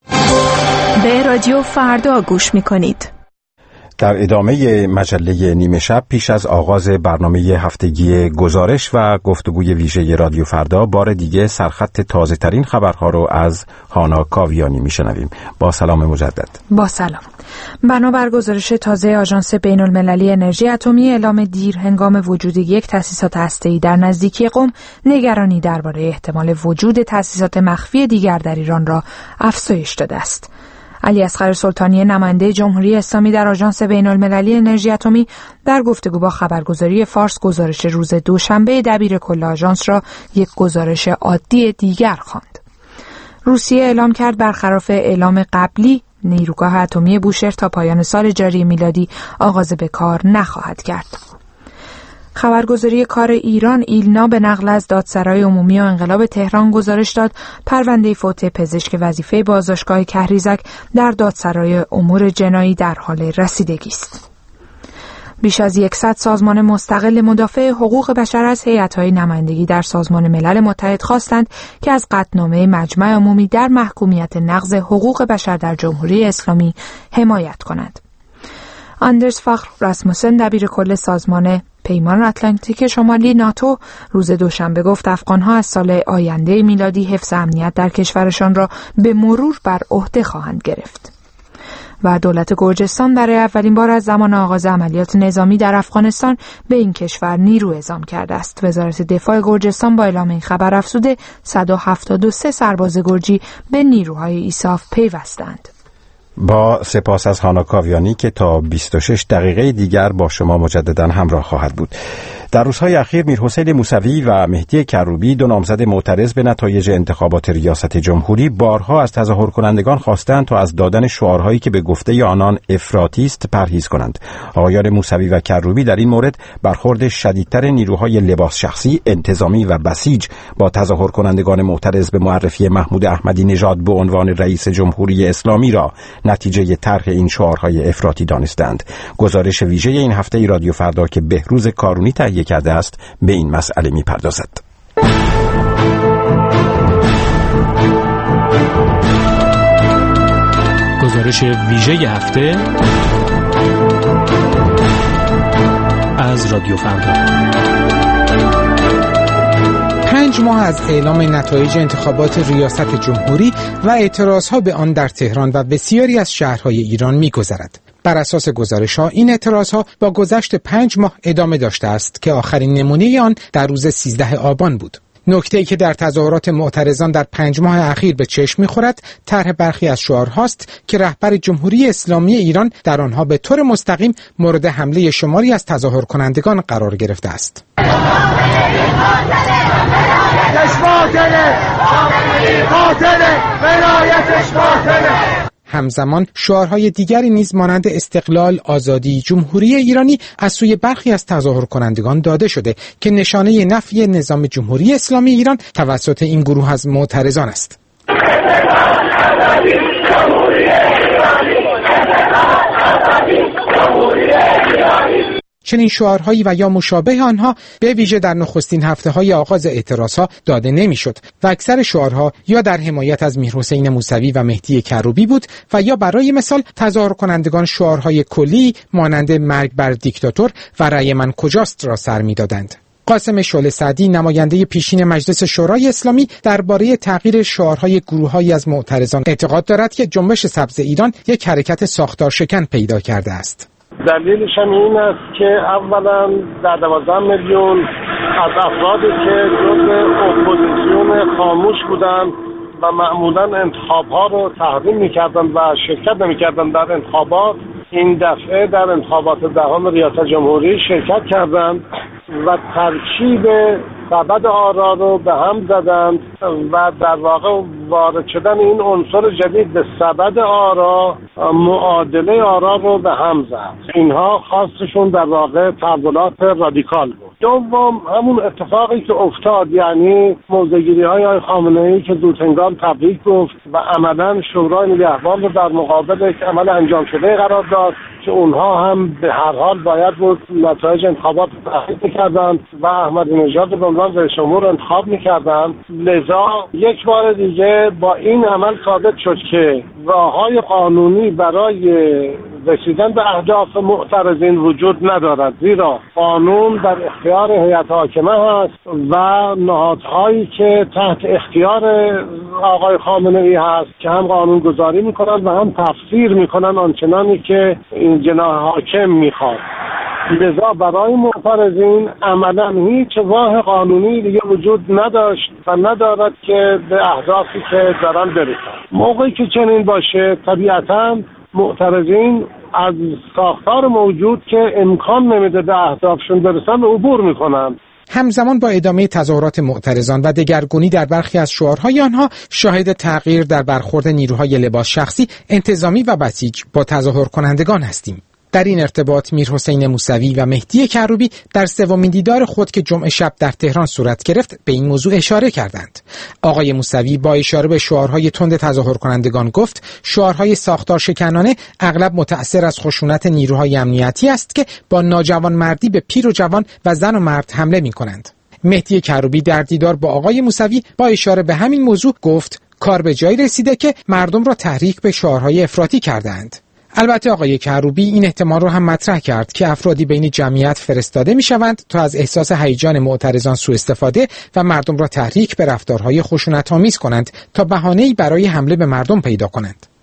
به رادیو فردا گوش می‌کنید. در ادامه مجله نیمه شب پیش از آغاز برنامه هفتگی گزارش و گفتگوی ویژه رادیو فردا، بار دیگه سرخط تازه ترین خبرها رو از هانا کاویانی میشنویم. با سلام مجدد. با سلام. بنابر گزارش تازه آژانس بین‌المللی انرژی اتمی، اعلام دیر هنگام وجود یک تأسیسات هسته‌ای در نزدیکی قم نگرانی درباره احتمال وجود تأسیسات مخفی دیگر در ایران را افزایش داده است. علی اصغر سلطانی، نماینده جمهوری اسلامی در آژانس بین‌المللی انرژی اتمی، در گفتگو با خبرگزاری فارس گزارش روز دوشنبه دبیر کل آژانس را یک گزارش عادی دیگر خواند. روسیه اعلام کرد برخلاف اعلام قبلی نیروگاه اتمی بوشهر تا پایان سال جاری میلادی آغاز به کار نخواهد کرد. خبرگزاری کار ایران ایلنا به نقل از دادسرای عمومی و انقلاب تهران گزارش داد پرونده فوت پزشک وظیفه بازداشتگاه کهریزک در دادسرای امور جنایی در حال رسیدگی است. بیش از 100 سازمان مستقل مدافع حقوق بشر از هیئت‌های نمایندگی در سازمان ملل متحد خواستند که از قطعنامه مجمع عمومی در محکومیت نقض حقوق بشر در جمهوری اسلامی حمایت کنند. آندرس فخر راسموسن، دبیر کل سازمان پیمان اتلانتیک شمالی ناتو، روز دوشنبه گفت افغان‌ها از سال آینده میلادی حفظ امنیت در کشورشان را به مرور بر عهده خواهند گرفت. و دولت گرجستان برای اولین بار از زمان آغاز عملیات نظامی در افغانستان به این کشور نیرو اعزام کرده است. وزارت دفاع گرجستان با اعلام این خبر افزوده 173 سرباز گرجی به نیروهای ایساف پیوستند. با سپاس از هانا کاویانی که تا 26 دقیقه دیگر با شما مجددا همراه خواهد بود. در روزهای اخیر میرحسین موسوی و مهدی کروبی، دو نامزد معترض به نتایج انتخابات ریاست جمهوری، بارها از تظاهر کنندگان خواستند تا از دادن شعارهایی که به گفته آنان افراطی است پرهیز کنند. آقایان موسوی و کروبی در این مورد برخورد شدیدتر نیروهای لباس شخصی، انتظامی و بسیج با تظاهر کنندگان معترض به معرفی محمود احمدی نژاد به عنوان رئیس جمهوری اسلامی را نتیجه طرح این شعارهای افراطی دانستند. گزارش ویژه این هفته رادیو فردا که بهروز کارونی تهیه کرده است به این مسئله می‌پردازد. گزارش ویژه هفته از رادیو فردا. 5 ماه از اعلام نتایج انتخابات ریاست جمهوری و اعتراضها به آن در تهران و بسیاری از شهرهای ایران می‌گذرد. بر اساس گزارش‌ها این اعتراضها با گذشت 5 ماه ادامه داشته است که آخرین نمونه آن در روز 13 آبان بود. نکته‌ای که در تظاهرات معترضان در 5 ماه اخیر به چشم می‌خورد، طرح برخی از شعارهاست که رهبر جمهوری اسلامی ایران در آنها به طور مستقیم مورد حمله شماری از تظاهر کنندگان قرار گرفته است. همزمان شعارهای دیگری نیز مانند استقلال، آزادی، جمهوری ایرانی از سوی برخی از تظاهر کنندگان داده شده که نشانه نفی نظام جمهوری اسلامی ایران توسط این گروه از معترضان است. چنین شعارهایی و یا مشابه آنها به ویژه در نخستین هفته‌های آغاز اعتراضها داده نمی‌شد و اکثر شعارها یا در حمایت از میرحسین موسوی و مهدی کروبی بود و یا برای مثال تظاهر کنندگان شعارهای کلی مانند مرگ بر دیکتاتور و رأی من کجاست را سر می‌دادند. قاسم شعله سعدی، نماینده پیشین مجلس شورای اسلامی، درباره تغییر شعارهای گروه‌هایی از معترضان اعتقاد دارد که جنبش سبز ایران یک حرکت ساختارشکن پیدا کرده است. دلیلش هم این است که اولا در 12 میلیون از افرادی که جزء اپوزیسیون خاموش بودن و معمولا انتخابها رو تحریم میکردن و شرکت نمیکردن در انتخابات، این دفعه در انتخابات دهم ریاست جمهوری شرکت کردند و ترکیب سبد آرا رو به هم زدند و در واقع وارد شدن این عنصر جدید به سبد آرا معادله آرا رو به هم زد. اینها خاصشون در واقع تحولات رادیکال بود. دوم همون اتفاقی که افتاد، یعنی موضع‌گیری های آقای خامنه‌ای که زودهنگام تبریک گفت و عملا شورای نگهبان رو در مقابل یک عمل انجام شده قرار داد که اونها هم به هر حال باید بود نتایج انتخابات رو تحقیق می‌کردند و احمدی نژاد به عنوان رئیس جمهور انتخاب می‌کردند. لذا یک بار دیگه با این عمل ثابت شد که راه‌های قانونی برای رسیدن به اهداف معترضین وجود ندارد، زیرا قانون در اختیار هیئت حاکمه هست و نهادهایی که تحت اختیار آقای خامنه‌ای هست که هم قانون گذاری میکنند و هم تفسیر میکنند آنچنانی که این جناح حاکم میخواد. لذا برای معترضین عملا هیچ راه قانونی دیگه وجود نداشت و ندارد که به اهدافی که دارن برسن. موقعی که چنین باشه طبیعتاً معترضین از ساختار موجود که امکان نمیده به اهدافشون برسن عبور میکنن. همزمان با ادامه تظاهرات معترضان و دگرگونی در برخی از شعارهای آنها، شاهد تغییر در برخورد نیروهای لباس شخصی، انتظامی و بسیج با تظاهر کنندگان هستیم. در این ارتباط میرحسین موسوی و مهدی کروبی در سومین دیدار خود که جمعه شب در تهران صورت گرفت به این موضوع اشاره کردند. آقای موسوی با اشاره به شعارهای تند تظاهر کنندگان گفت شعارهای ساختار شکنانه اغلب متأثر از خشونت نیروهای امنیتی است که با ناجوانمردی به پیر و جوان و زن و مرد حمله می‌کنند. مهدی کروبی در دیدار با آقای موسوی با اشاره به همین موضوع گفت کار به جایی رسیده که مردم را تحریک به شعارهای افراطی کردند. البته آقای کروبی این احتمال رو هم مطرح کرد که افرادی بین جمعیت فرستاده میشوند تا از احساس هیجان معترضان سوء استفاده و مردم را تحریک به رفتارهای خشونت‌آمیز کنند تا بهانه‌ای برای حمله به مردم پیدا کنند.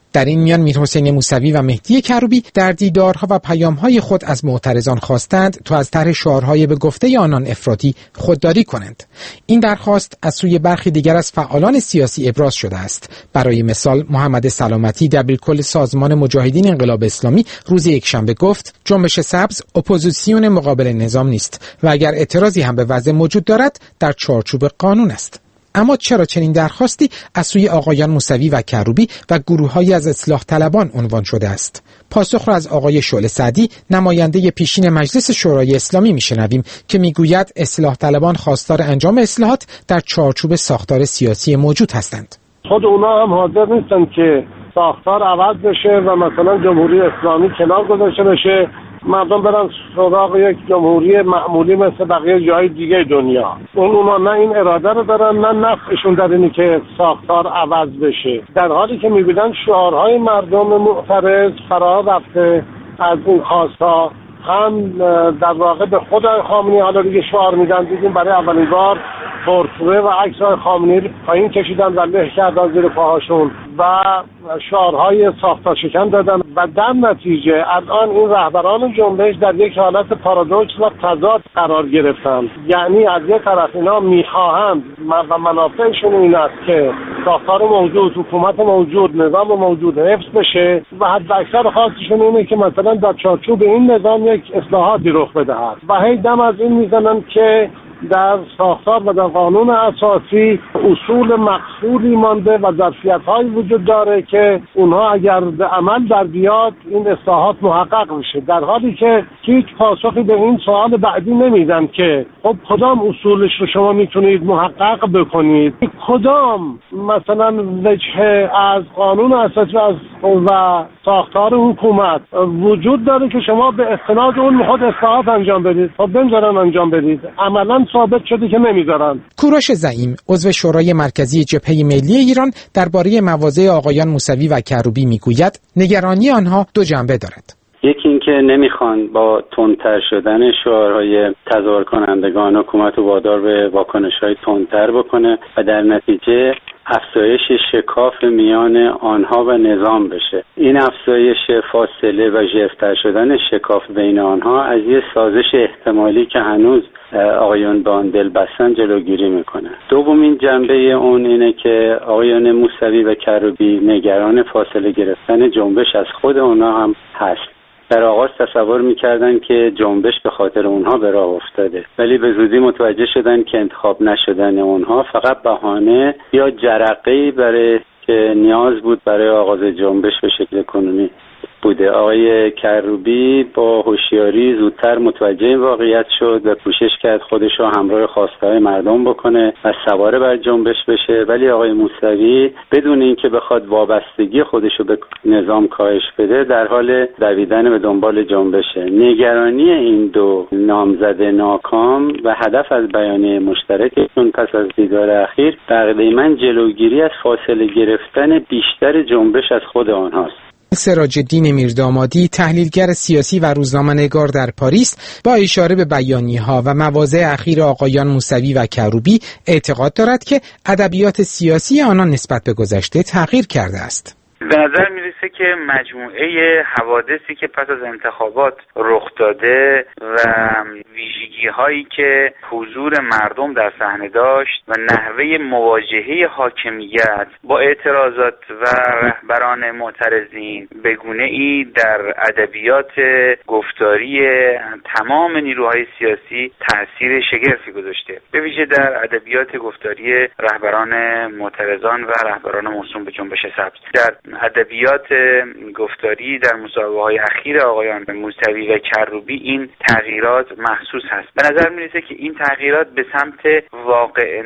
در این میان میرحسین موسوی و مهدی کروبی در دیدارها و پیام‌های خود از معترضان خواستند تا از طرح شعارهای به گفته آنان افراطی خودداری کنند. این درخواست از سوی برخی دیگر از فعالان سیاسی ابراز شده است. برای مثال محمد سلامتی دبیرکل سازمان مجاهدین انقلاب اسلامی روز یکشنبه گفت جنبش سبز اپوزیسیون مقابل نظام نیست و اگر اعتراضی هم به وضع موجود دارد در چارچوب قانون است. اما چرا چنین درخواستی از سوی آقایان موسوی و کروبی و گروه‌هایی از اصلاح طلبان عنوان شده است؟ پاسخ را از آقای شعله سعدی نماینده پیشین مجلس شورای اسلامی میشنویم که میگوید اصلاح طلبان خواستار انجام اصلاحات در چارچوب ساختار سیاسی موجود هستند. خود اونا هم حاضر نیستن که ساختار عوض بشه و مثلا جمهوری اسلامی کنار گذاشته بشه، مردم برن سراغ یک جمهوری معمولی مثل بقیه جای دیگه دنیا. اونا نه این اراده رو دارن نه نفعشون در اینی که ساختار عوض بشه، در حالی که میبینن شعارهای مردم معترض فرا رفته از این خواستها. هم در واقع به خود خامنه‌ای حالا دیگه شعار میدن، دیدیم برای اولین بار پورتره و عکس‌های خامنه‌ای پایین کشیدن و له کردن زیر پاهاشون و شعارهای ساختار شکن دادن و در نتیجه الان این رهبران جنبش در یک حالت پارادوکس و تضاد قرار گرفتن. یعنی از یک طرف اینا میخواهند و منافعشون این است که ساختار موجود، حکومت موجود، نظام موجود حفظ بشه و حد اکثر خواستشون اینه که مثلا در چارچوب این نظام یک اصلاحاتی رخ بدهد و هی دم از این میزنن که در ساختار و در قانون اساسی اصول مقصودی مانده و ظرفیت‌هایی وجود داره که اونها اگر به عمل در بیاد این اصلاحات محقق میشه، در حالی که هیچ پاسخی به این سوال بعدی نمیدن که خب کدام اصولش رو شما میتونید محقق بکنید، کدام مثلا وجه از قانون اساسی و ساختار حکومت وجود داره که شما به استناد اون خود اصلاحات انجام بدید. خب بنذارن انجام بدید، عملاً ثابت شده که نمیذارن. کوروش زعیم عضو شورای مرکزی جبهه ملی ایران درباره مواضع آقایان موسوی و کروبی میگوید نگرانی آنها دو جنبه دارد. یکی این که نمیخوان با تندتر شدن شعارهای تظاهر کنندگان حکومت رو وادار به واکنش‌های تندتر بکنه و در نتیجه افزایش شکاف میان آنها و نظام بشه. این افزایش فاصله و ژرفتر شدن شکاف بین آنها از یه سازش احتمالی که هنوز آقایان به آن دل بستن جلوگیری میکنه. دومین جنبه اون اینه که آقایان موسوی و کروبی نگران فاصله گرفتن جنبش از خود اونها هم هست. در آغاز تصور میکردن که جنبش به خاطر اونها به راه افتاده، ولی به زودی متوجه شدن که انتخاب نشدن اونها فقط بهانه یا جرقه‌ای برای که نیاز بود برای آغاز جنبش به شکل کنونی بوده. آقای کروبی با هوشیاری زودتر متوجه این واقعیت شد و کوشش کرد خودش رو همراه خواسته‌های مردم بکنه و سواره بر جنبش بشه، ولی آقای موسوی بدون اینکه بخواد وابستگی خودش رو به نظام کاهش بده در حال دویدن به دنبال جنبشه. نگرانی این دو نامزد ناکام و هدف از بیانیه مشترکشون پس از دیدار اخیر تقریباً جلوگیری از فاصله گرفتن بیشتر جنبش از خود آنهاست. سراج‌الدین میردامادی تحلیلگر سیاسی و روزنامه‌نگار در پاریس با اشاره به بیانیه‌ها و مواضع اخیر آقایان موسوی و کروبی اعتقاد دارد که ادبیات سیاسی آنان نسبت به گذشته تغییر کرده است. به نظر میرسه که مجموعه حوادثی که پس از انتخابات رخ داده و ویژگی هایی که حضور مردم در صحنه داشت و نحوه مواجهه حاکمیت با اعتراضات و رهبران معترضین به گونه‌ای در ادبیات گفتاری تمام نیروهای سیاسی تاثیر شگرفی گذاشته، به ویژه در ادبیات گفتاری رهبران معترضان و رهبران موسوم به جنبش سبز. در ادبیات گفتاری در مسابقه‌های اخیر آقایان موسوی و کروبی این تغییرات محسوس هست. به نظر میرسه که این تغییرات به سمت واقع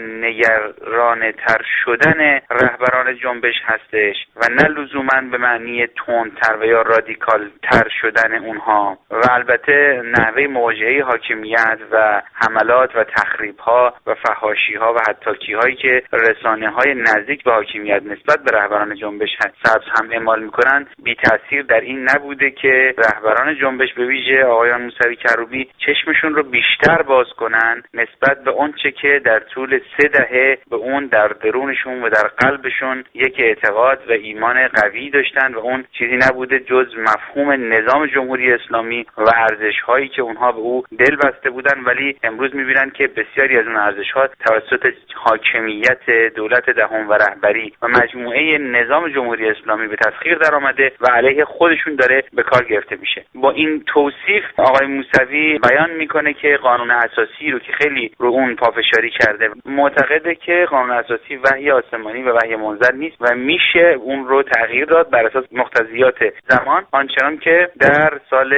نگرانه‌تر شدن رهبران جنبش هستش و نه لزوماً به معنی تندتر و یا رادیکال تر شدن اونها و البته نحوه مواجهه حاکمیت و حملات و تخریب‌ها و فحاشی‌ها و حداکی‌هایی که رسانه‌های نزدیک به حاکمیت نسبت به رهبران جنبش سبز هم اعمال میکنن بی تاثیر در این نبوده که رهبران جنبش به ویژه آقایان موسوی کروبی چشمشون رو بیشتر باز کنن نسبت به اون چه که در طول 3 دهه به اون در درونشون و در قلبشون یک اعتقاد و ایمان قوی داشتن و اون چیزی نبوده جز مفهوم نظام جمهوری اسلامی و ارزش‌هایی که اونها به او دل بسته بودن، ولی امروز می‌بینن که بسیاری از اون ارزش‌ها توسط حاکمیت دولت دهم و رهبری و مجموعه نظام جمهوری اسلامی به تسخیر درآمده و علیه خودشون داره به کار گرفته میشه. با این توصیف آقای موسوی بیان میکنه که قانون اساسی رو که خیلی رو اون پافشاری کرده معتقده که قانون اساسی وحی آسمانی و وحی منزل نیست و میشه اون رو تغییر داد بر اساس مقتضیات زمان، آنچنان که در سال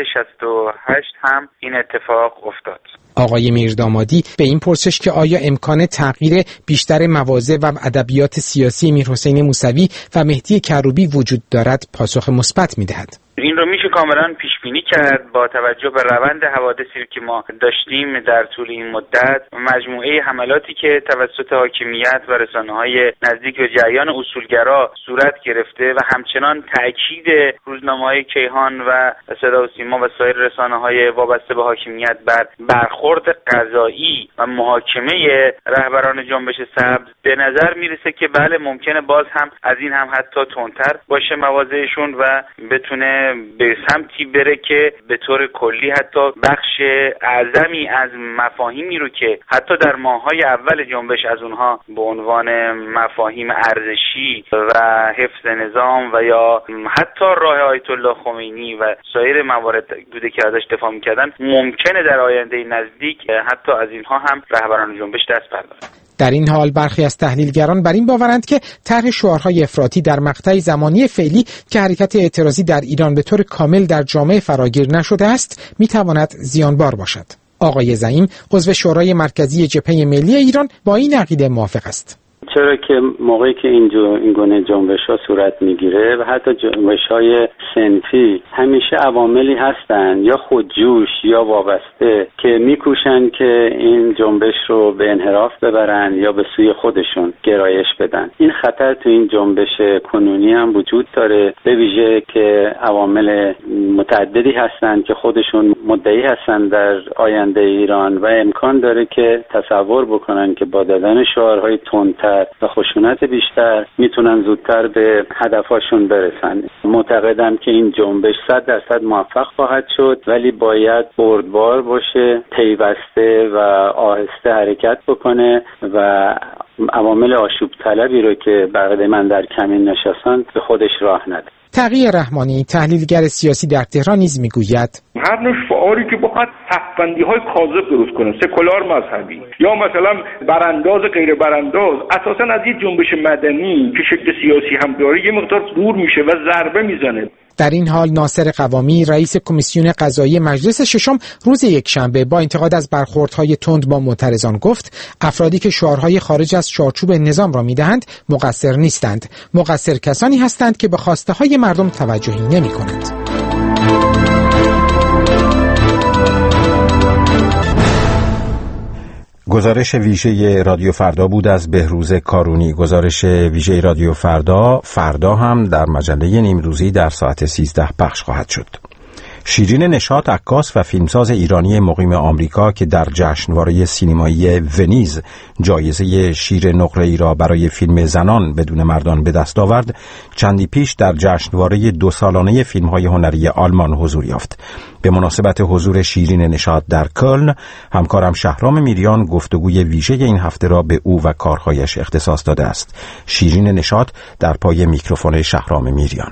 68 هم این اتفاق افتاد. آقای میردامادی به این پرسش که آیا امکان تغییر بیشتر مواضع و ادبیات سیاسی میرحسین موسوی و مهدی کروبی وجود دارد پاسخ مثبت میدهد. این رو میشه کاملا پیش بینی کرد با توجه به روند حوادثی که ما داشتیم در طول این مدت، مجموعه حملاتی که توسط حاکمیت و رسانه‌های نزدیک به جریان اصولگرا صورت گرفته و همچنان تاکید روزنامه‌های کیهان و صدا و سیما و سایر رسانه‌های وابسته به حاکمیت بر برخورد قضایی و محاکمه رهبران جنبش سبز به نظر میرسه که بله ممکنه باز هم از این هم حتی تندتر باشه مواضعشون و بتونه به سمتی بره که به طور کلی حتی بخش اعظمی از مفاهیمی رو که حتی در ماه‌های اول جنبش از اونها به عنوان مفاهیم ارزشی و حفظ نظام و یا حتی راه آیت الله خمینی و سایر موارد بوده که ازش دفاع می‌کردن، ممکنه در آینده نزدیک حتی از اینها هم رهبران جنبش دست بردارن. در این حال برخی از تحلیلگران بر این باورند که طرح شعارهای افراطی در مقطع زمانی فعلی که حرکت اعتراضی در ایران به طور کامل در جامعه فراگیر نشده است میتواند زیانبار باشد. آقای زعیم عضو شورای مرکزی جبهه ملی ایران با این عقیده موافق است. چرا که موقعی که این گونه جنبش‌ها صورت میگیره و حتی جنبش‌های صنفی همیشه عواملی هستن یا خودجوش یا وابسته که میکوشن که این جنبش رو به انحراف ببرن یا به سوی خودشون گرایش بدن. این خطر تو این جنبش کنونی هم وجود داره، به ویژه که عوامل متعددی هستن که خودشون مدعی هستن در آینده ایران و امکان داره که تصور بکنن که با دادن شعارهای تندتر و خشونت بیشتر میتونن زودتر به هدفاشون برسن. معتقدم که این جنبش 100% موفق خواهد شد، ولی باید بردبار باشه، پیوسته و آهسته حرکت بکنه و عوامل آشوب طلبی رو که بقیده من در کمین نشستن به خودش راه نده. تقی رحمانی تحلیلگر سیاسی در تهران نیز میگوید هر نوع شعاری که بخواد تفبندی‌های کاذب درست کنه، سکولار مذهبی یا مثلا برانداز غیر برانداز، اساساً از یه جنبش مدنی که شکل سیاسی هم داره یه مقدار دور میشه و ضربه میزنه. در این حال ناصر قوامی رئیس کمیسیون قضایی مجلس ششم روز یکشنبه با انتقاد از برخوردهای تند با معترضان گفت افرادی که شعارهای خارج از چارچوب نظام را میدهند مقصر نیستند، مقصر کسانی هستند که به خواسته‌های مردم توجهی نمی‌کنند. گزارش ویژه رادیو فردا بود از بهروز کارونی. گزارش ویژه رادیو فردا هم در مجله نیمروزی در ساعت 13 پخش خواهد شد. شیرین نشاط عکاس و فیلمساز ایرانی مقیم آمریکا که در جشنواره سینمایی ونیز جایزه شیر نقره‌ای را برای فیلم زنان بدون مردان به دست آورد، چندی پیش در جشنواره 2 سالانه فیلم‌های هنری آلمان حضور یافت. به مناسبت حضور شیرین نشاط در کلن، همکارم شهرام میریان گفتگوی ویژه این هفته را به او و کارهایش اختصاص داده است. شیرین نشاط در پای میکروفون شهرام میریان.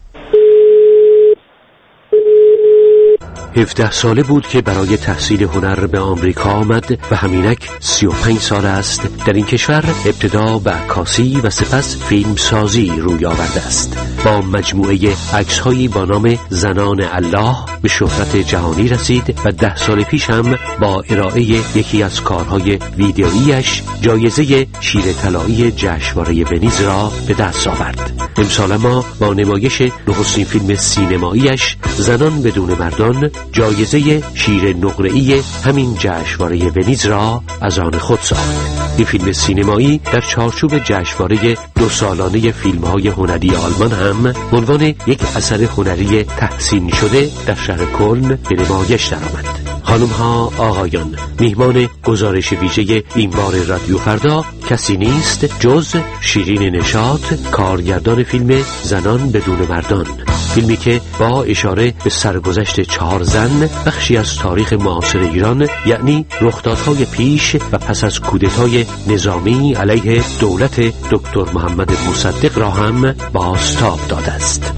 17 ساله بود که برای تحصیل هنر به آمریکا آمد و همینک 35 سال است در این کشور ابتدا به عکاسی و سپس فیلم سازی روی آورده است. با مجموعه عکس‌هایی با نام زنان الله به شهرت جهانی رسید و 10 سال پیش هم با ارائه یکی از کارهای ویدئویی‌اش جایزه شیر طلایی جشنواره ونیز را به دست آورد. امسال ما با نمایش نخستین فیلم سینمایی‌اش زنان بدون مردان جایزه شیر نقره‌ای همین جشنواره ونیز را از آن خود ساخت. این فیلم سینمایی در چارچوب جشنواره 2 سالانه فیلم‌های هنری آلمان هم به عنوان یک اثر هنری تحسین شده در شهر کلن به نمایش درآمد. خانم‌ها، آقایان، میهمان گزارش ویژه این بار رادیو فردا کسی نیست جز شیرین نشاط، کارگردان فیلم زنان بدون مردان، فیلمی که با اشاره به سرگذشت 4 زن بخشی از تاریخ معاصر ایران، یعنی رخدادهای پیش و پس از کودتای نظامی علیه دولت دکتر محمد مصدق را هم بازتاب داده است.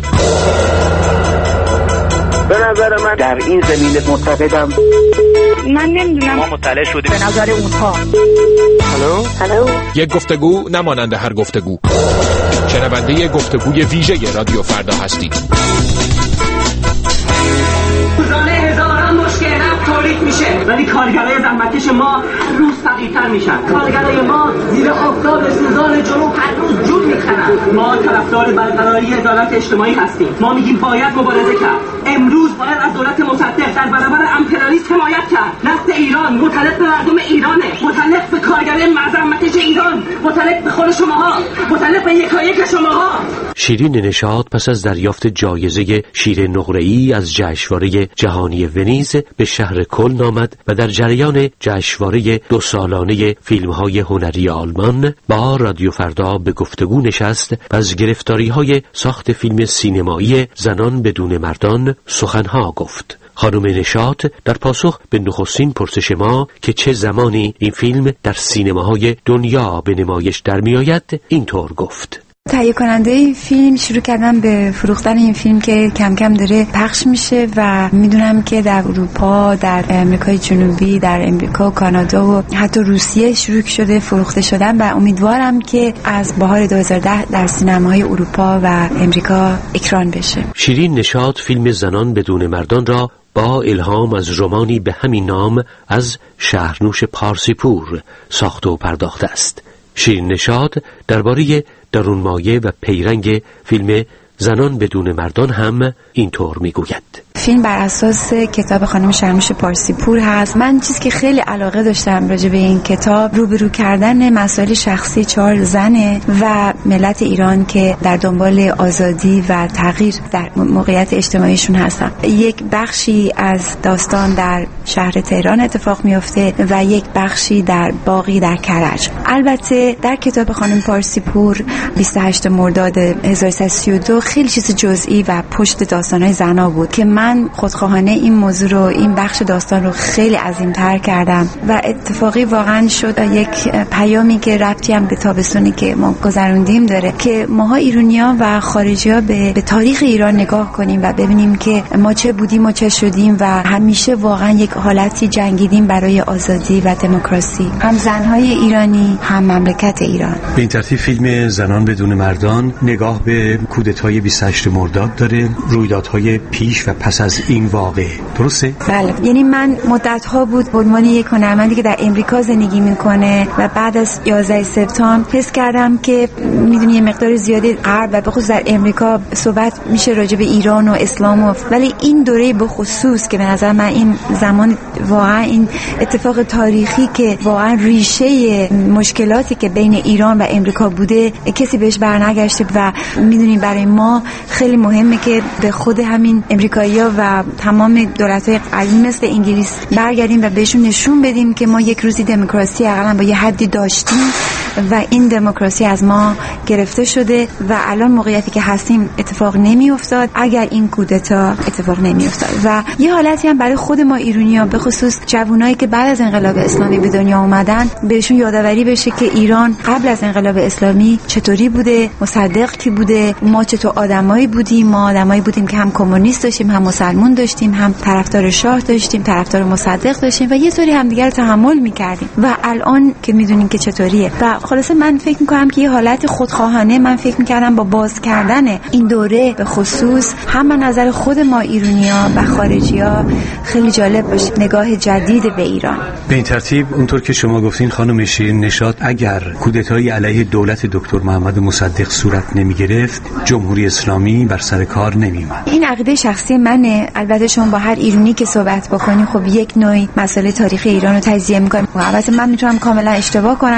به نظر من در این زمینه معتقدم، من نمیدونم، ما مطلع شدیم به نظر اونها. هلو یک گفتگو نمانند هر گفتگو. شنونده گفتگوی ویژه رادیو فردا هستید. روزانه هزاران مشکل نفت تولید میشه، ولی کارگرای زحمتکش ما روز فقیرتر میشن. کارگرای ما زیر آفتاب سوزان جنوب هر روز جون میکنن. ما طرفدار برقراری عدالت اجتماعی هستیم. ما میگیم باید مبارزه کرد. امروز باید از دولت مصدق در برابر امپریالیسم حمایت کرد. نفت ایران متعلق به مردم ایرانه، متعلق به کارگرای زحمتکش ایران، متعلق به خود شماها، متعلق به یکایک شماها. شیرین نشاط پس از دریافت جایزه شیر نقره‌ای از جشنواره جهانی ونیز به شهر کلن آمد و در جریان جشنواره 2 سالانه فیلم‌های هنری آلمان با رادیو فردا به گفتگو نشست و از گرفتاری‌های ساخت فیلم سینمایی زنان بدون مردان سخنها گفت. خانم نشاط در پاسخ به نخستین پرسش ما که چه زمانی این فیلم در سینماهای دنیا به نمایش در میآید اینطور گفت: تهیه کننده این فیلم شروع کردم به فروختن این فیلم که کم کم داره پخش میشه و میدونم که در اروپا، در امریکای جنوبی، در امریکا و کانادا و حتی روسیه شروع شده فروخته شدن و امیدوارم که از بهار 2010 در سینماهای اروپا و امریکا اکران بشه. شیرین نشاط فیلم زنان بدون مردان را با الهام از رمانی به همین نام از شهرنوش پارسیپور ساخته و پرداخته است. شیرین نشاط درباره درونمایه و پیرنگ فیلم زنان بدون مردان هم اینطور میگوید: فیلم بر اساس کتاب خانم شهرنوش پارسیپور هست. من چیزی که خیلی علاقه داشتم راجع به این کتاب روبرو کردن مسائل شخصی 4 زنه و ملت ایران که در دنبال آزادی و تغییر در موقعیت اجتماعیشون هستن. یک بخشی از داستان در شهر تهران اتفاق میفته و یک بخشی در باغی در کرج. البته در کتاب خانم پارسیپور 28 مرداد 1332 خیلی چیز جزئی و پشت داستان‌های زنا بود که من خودخواهانه این موضوع رو، این بخش داستان رو خیلی عظیم‌تر کردم و اتفاقی واقعا شد. یک پیامی که ربطی هم به تابستونی که ما گذروندیم داره که ماها ایرانی‌ها و خارجی‌ها به تاریخ ایران نگاه کنیم و ببینیم که ما چه بودیم و چه شدیم و همیشه واقعا یک حالتی جنگیدیم برای آزادی و دموکراسی، هم زن‌های ایرانی هم مملکت ایران. به این ترتیب فیلم زنان بدون مردان نگاه به کودتای 28 مرداد داره، رویدادهای پیش و پس از این واقعه، درسته؟ بله، یعنی من مدت‌ها بود به عنوان یک هنرمندی که در امریکا زندگی میکنه و بعد از 11 سپتامبر حس کردم که میدونی یه مقدار زیادی غرب و به خصوص در امریکا صحبت میشه راجع به ایران و اسلام ولی این دوره به خصوص که به نظر من این زمان واقعا این اتفاق تاریخی که واقعا ریشه مشکلاتی که بین ایران و امریکا بوده کسی بهش برنگشته و میدونی برای ما خیلی مهمه که به خود همین امریکایی‌ها و تمام دولت‌های قدیم مثل انگلیس برگردیم و بهشون نشون بدیم که ما یک روزی دموکراسی حداقل با یه حدی داشتیم و این دموکراسی از ما گرفته شده و الان موقعیتی که هستیم اتفاق نمی‌افتاد اگر این کودتا اتفاق نمی‌افتاد. و یه حالتی هم برای خود ما ایرانی‌ها به خصوص جوانایی که بعد از انقلاب اسلامی به دنیا اومدن بهشون یادآوری بشه که ایران قبل از انقلاب اسلامی چطوری بوده، مصدق کی بوده، ما چطور آدمایی بودیم. ما آدمایی بودیم که هم کمونیست داشتیم، هم مسلمان داشتیم، هم طرفدار شاه داشتیم، طرفدار مصدق داشتیم و یه طوری همدیگه رو تحمل می‌کردیم و الان که می‌دونیم که چطوریه. و خلاصه من فکر می‌کنم که یه حالت خودخواهانه من فکر می‌کردم با باز کردن این دوره به خصوص هم نظر خود ما ایرانی‌ها و خارجی‌ها خیلی جالب باشه، نگاه جدید به ایران. به این ترتیب اونطور که شما گفتین خانم شیرین نشاط، اگر کودتای علیه دولت دکتر محمد مصدق صورت نمی‌گرفت جمهوری اسلامی بر سر کار نمی‌آمد. این عقیده شخصی منه. البته شما با هر ایرانی که صحبت بکنی خب یک نوعی مسئله تاریخی ایران رو تجزیه می‌کنید. البته من میتونم کاملا اشتباه کنم.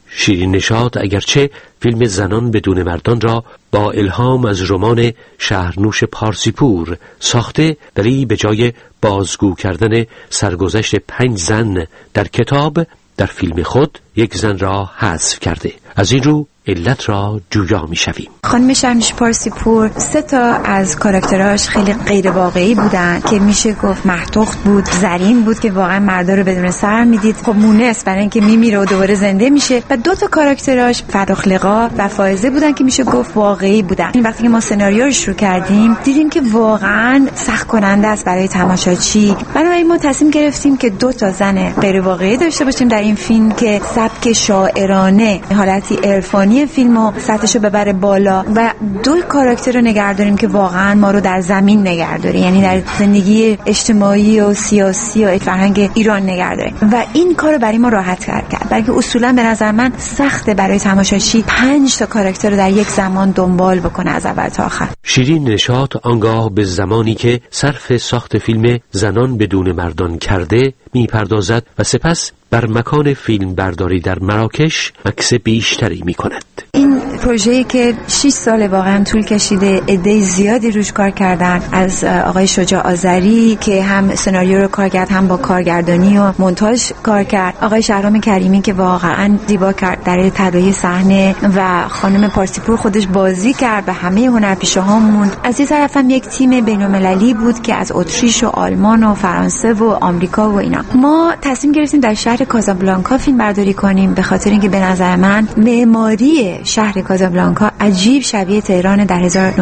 شیرین نشاط اگرچه فیلم زنان بدون مردان را با الهام از رمان شهرنوش پارسیپور ساخته، ولی به جای بازگو کردن سرگذشت 5 زن در کتاب، در فیلم خود یک زن را حذف کرده. از این رو علت را جویا می‌شویم. خانم شهرنوش پارسیپور 3 تا از کاراکترهاش خیلی غیر واقعی بودن که میشه گفت محتوخت بود، زرین بود که واقعا مردا رو بدون سر میدید، خب مونس برای اینکه میمیره و دوباره زنده میشه، و 2 تا کاراکترهاش فراخلقا و فائزه بودن که میشه گفت واقعی بودن. این وقتی که ما سناریو رو شروع کردیم دیدیم که واقعا سخت کننده است برای تماشاچی. بنابراین ما تصمیم گرفتیم که 2 تا زن غیر واقعی داشته باشیم در این فیلم که سبک شاعرانه، حالتی عرفانی فیلمو سطحشو ببره بالا، و 2 کاراکتر رو نگه داریم که واقعا ما رو در زمین نگه داره، یعنی در زندگی اجتماعی و سیاسی و فرهنگ ایران نگه داره، و این کارو برای ما راحت کرد. بلکه اصولا به نظر من سخته برای تماشاچی 5 تا کاراکتر رو در یک زمان دنبال بکنه از اول تا آخر. شیرین نشاط آنگاه به زمانی که صرف ساخت فیلم زنان بدون مردان کرده میپردازد و سپس بر مکان فیلم برداری در مراکش مکث بیشتری میکند. این پروژه‌ای که 6 سال واقعا طول کشیده، عده زیادی روش کار کردن، از آقای شجاع آذری که هم سناریو رو کار کرد، هم با کارگردانی و مونتاژ کار کرد، آقای شهرام کریمی که واقعا زیبا کرد در طراحی صحنه، و خانم پارسیپور خودش بازی کرد و همه هنرپیشه‌هامون. از این طرف هم یک تیم بین‌المللی بود که از اتریش و آلمان و فرانسه و آمریکا و اینا. ما تصمیم گرفتیم در شهر کازابلانکا فیلم برداری کنیم، به خاطر اینکه به نظر من معماری شهر کازابلانکا عجیب شبیه تهران در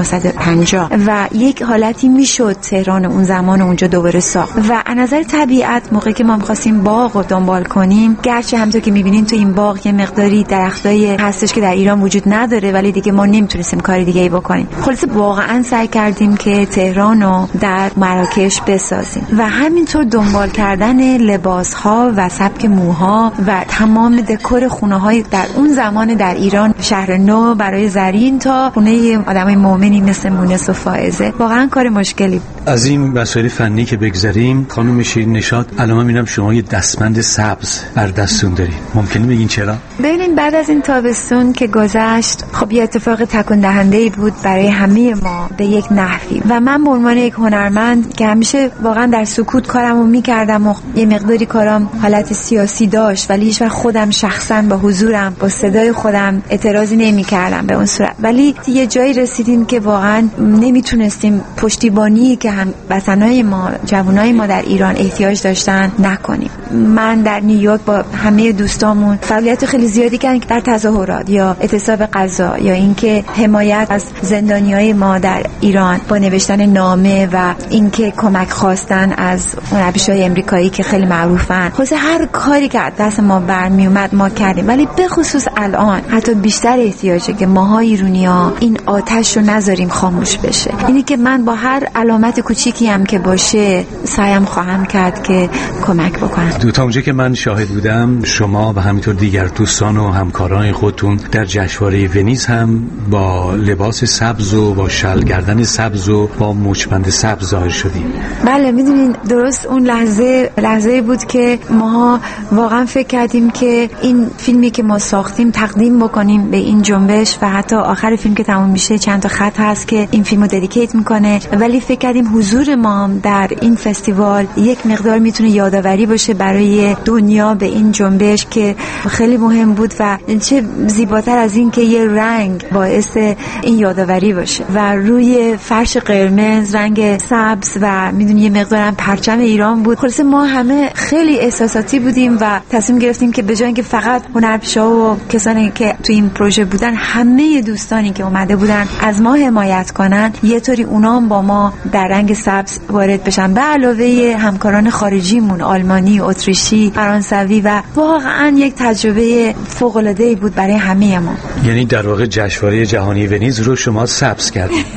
1950 و یک حالتی میشد تهران اون زمان اونجا دوباره ساخت. و از نظر طبیعت موقعی که ما می‌خواستیم باغ رو دنبال کنیم، گرچه همونطور که می‌بینین تو این باغ یه مقداری درختای هستش که در ایران وجود نداره، ولی دیگه ما نمیتونستیم کاری دیگه‌ای بکنیم. خلاصه واقعا سعی کردیم که تهران رو در مراکش بسازیم و همینطور دنبال کردن لباس‌ها و سبک موها و تمام دکور خونه‌های در اون زمان در ایران، شهر نو برای زرین تا خونه آدمای مؤمنی مثل مونس و فائزه، واقعا کار مشکلی. از این مسائل فنی که بگذریم، خانم شیرین نشاط، الان می‌بینم شما یه دستبند سبز بر دستتون دارید. ممکنه بگین چرا؟ ببینید بعد از این تابستون که گذشت، خب یه اتفاق تکون دهنده‌ای بود برای همه ما به یک نحوی، و من به عنوان یک هنرمند که همیشه واقعا در سکوت کارمو می‌کردم و یه مقداری کارم حالت سیاسی داشت، ولی هیچ وقت خودم شخصا با حضورم، با صدای خودم اعتراضی نمی‌کردم به اون صورت. ولی یه جایی رسیدیم که واقعا نمیتونستیم پشتیبانی که هم وطنای ما، جوانای ما در ایران احتیاج داشتن نکنیم. من در نیویورک با همه دوستامون فعالیت خیلی زیادی کردیم در تظاهرات یا اعتصاب غذا یا اینکه حمایت از زندانیای ما در ایران با نوشتن نامه و اینکه کمک خواستن از هنرپیشه‌های امریکایی که خیلی معروفن. خلاص هر کاری که دست ما برمی اومد ما کردیم، ولی به خصوص الان حتی بیشتر احتیاجه که ماها ایرانی‌ها این آتش رو نذاریم خاموش بشه. اینی که من با هر علامت کوچیکی هم که باشه سعیم خواهم کرد که کمک بکنم. تا اونجا که من شاهد بودم، شما و همینطور دیگر دوستان و همکاران خودتون در جشنواره ونیز هم با لباس سبز و با شلگردن سبز و با مچبند سبز ظاهر شدیم. بله، میدونین درست اون لحظه بود که ما واقعا فکر کردیم که این فیلمی که ما ساختیم تقدیم بکنیم به این جنبش، و حتی آخر فیلم که تموم میشه چند تا خط هست که این فیلمو ددیکیت میکنه. ولی فکر کردیم حضور ما در این فستیوال یک مقدار میتونه یادآوری باشه برای دنیا به این جنبش که خیلی مهم بود، و چه زیباتر از این که یه رنگ باعث این یادآوری باشه و روی فرش قرمز رنگ سبز و میدونی یه مقدارم پرچم ایران بود. خلاص ما همه خیلی احساساتی بودیم و تصمیم گرفتیم که به جای اینکه فقط هنرپیشه‌ها و کسانی که تو این پروژه بودن، همه دوستانی که اومده بودن از ما حمایت کنن، یه طوری اونا هم با ما در رنگ سبز وارد بشن، به علاوه همکاران خارجیمون، آلمانی، اتریشی، فرانسوی، و واقعا یک تجربه فوق‌العاده‌ای بود برای همه ما. یعنی در واقع جشنواره جهانی ونیز رو شما سبز کردید.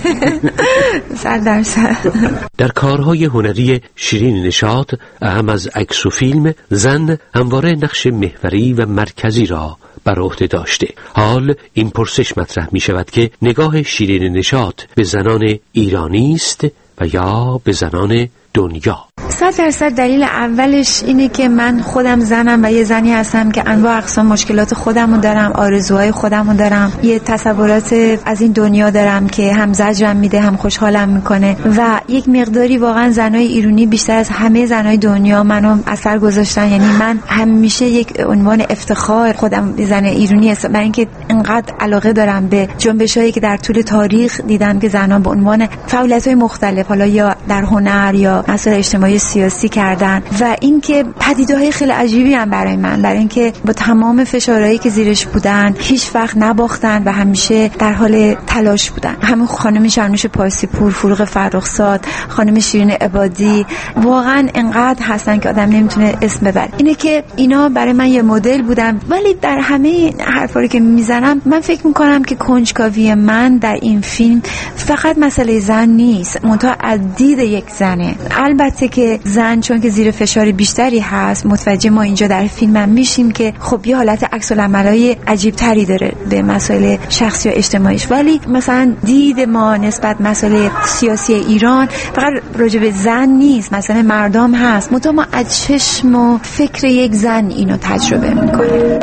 100%. در کارهای هنری شیرین نشاط، اهم از عکس و فیلم، زن همواره نقش محوری و مرکزی را بر عهده داشته. حال این پرسش مطرح می شود که نگاه شیرین نشاط به زنان ایرانی است و یا به زنان دنیا؟ 100% دلیل اولش اینه که من خودم زنم و یه زنی هستم که انواع اقسام مشکلات خودمو دارم، آرزوهای خودمو دارم، یه تصورات از این دنیا دارم که هم زجرم میده هم خوشحالم میکنه و یک مقداری واقعا زنای ایرانی بیشتر از همه زنای دنیا منو اثر گذاشتن. یعنی من همیشه یک عنوان افتخار خودم زن ایرانی هستم، برای اینکه انقدر علاقه دارم به جنبشایی که در طول تاریخ دیدم که زنان به عنوان فعالیت‌های مختلف، حالا یا در هنر یا مسائل اجتماعی سیاسی کردن و اینکه پدیده‌های خیلی عجیبی هم برای من، برای اینکه با تمام فشارهایی که زیرش بودن هیچ وقت نباختن و همیشه در حال تلاش بودن. همون خانم شرموش پارسی‌پور، فروغ فرخزاد، خانم شیرین عبادی، واقعا انقدر هستن که آدم نمیتونه اسم ببره. اینه که اینا برای من یه مدل بودن. ولی در همه حرفایی که میزنم من فکر میکنم که کنجکاوی من در این فیلم فقط مسئله زن نیست، منتها از دید یک زنه. البته که زن چون که زیر فشار بیشتری هست، متوجه ما اینجا در فیلم هم میشیم که خب یه حالت عکس العملای عجیب تری داره به مسائل شخصی و اجتماعیش. ولی مثلا دید ما نسبت مسئله سیاسی ایران فقط راجع به زن نیست، مثلا مردم هست، منتها ما از چشم و فکر یک زن اینو تجربه میکنیم.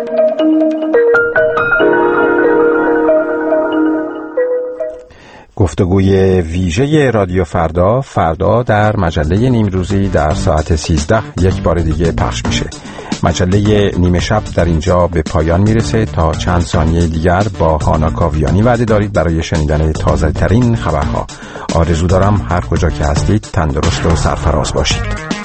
گفتگوی ویژه رادیو فردا در مجله نیمروزی در ساعت 13 یک بار دیگه پخش میشه. مجله نیمه شب در اینجا به پایان میرسه. تا چند ثانیه دیگر با هانا کاویانی وعده دارید برای شنیدن تازه ترین خبرها. آرزو دارم هر کجا که هستید تندرست و سرفراز باشید.